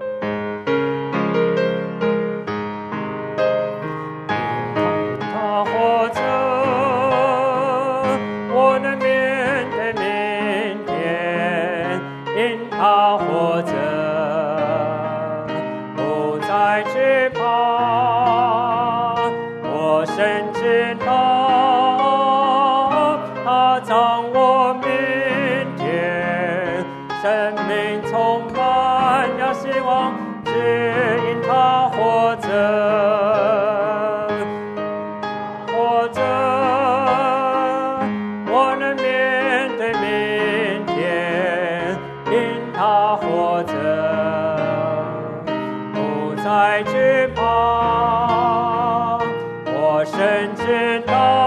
他活着，我能面对明天，因他活着， 命充满了希望，只因他活着，活着，我能面对明天，因他活着，不再惧怕，我深知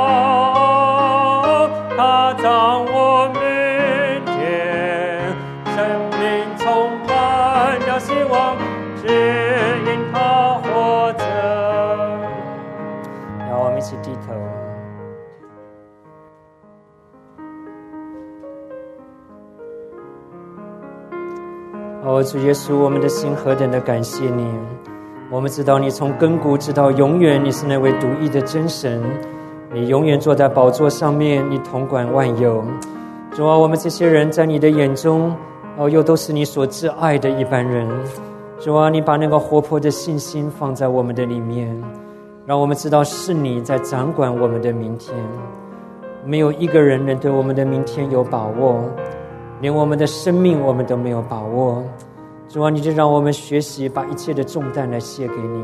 道他掌握明天，生命充满了希望，只因他活着。让我们一起低头。哦，主耶稣，我们的心何等的感谢你！我们知道你从亘古直到永远，你是那位独一的真神，你永远坐在宝座上面，你统管万有。主啊，我们这些人在你的眼中，哦，又都是你所挚爱的一般人。主啊，你把那个活泼的信心放在我们的里面，让我们知道是你在掌管我们的明天。没有一个人能对我们的明天有把握，连我们的生命我们都没有把握。主啊，你就让我们学习把一切的重担来卸给你。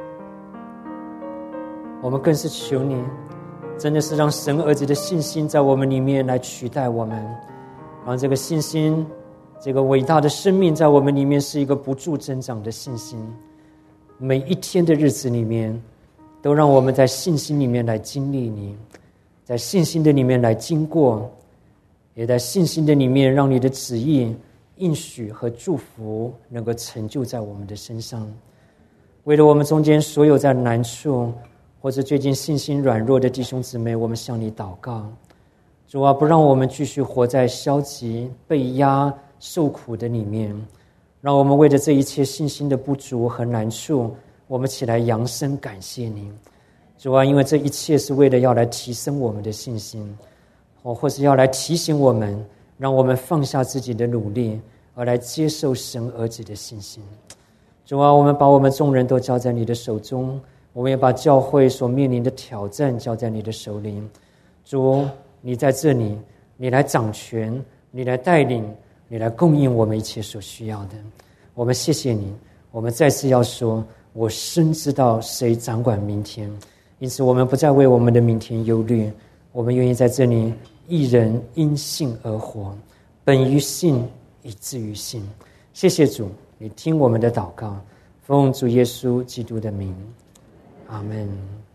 我们更是求你，真的是让神儿子的信心在我们里面来取代我们，让这个信心，这个伟大的生命在我们里面是一个不住增长的信心。每一天的日子里面，都让我们在信心里面来经历你，在信心的里面来经过，也在信心的里面让你的旨意、应许和祝福能够成就在我们的身上。为了我们中间所有在难处或者最近信心软弱的弟兄姊妹，我们向你祷告。主啊，不让我们继续活在消极、被压、受苦的里面，让我们为了这一切信心的不足和难处，我们起来扬声感谢你。主啊，因为这一切是为了要来提升我们的信心，或是要来提醒我们，让我们放下自己的努力，而来接受神儿子的信心。主啊，我们把我们众人都交在你的手中，我们也把教会所面临的挑战交在你的手里。主，你在这里，你来掌权，你来带领，你来供应我们一切所需要的。我们谢谢你，我们再次要说，我深知道谁掌管明天，因此我们不再为我们的明天忧虑，我们愿意在这里一人因信而活，本于信以至于信。谢谢主，你听我们的祷告，奉主耶稣基督的名，阿们。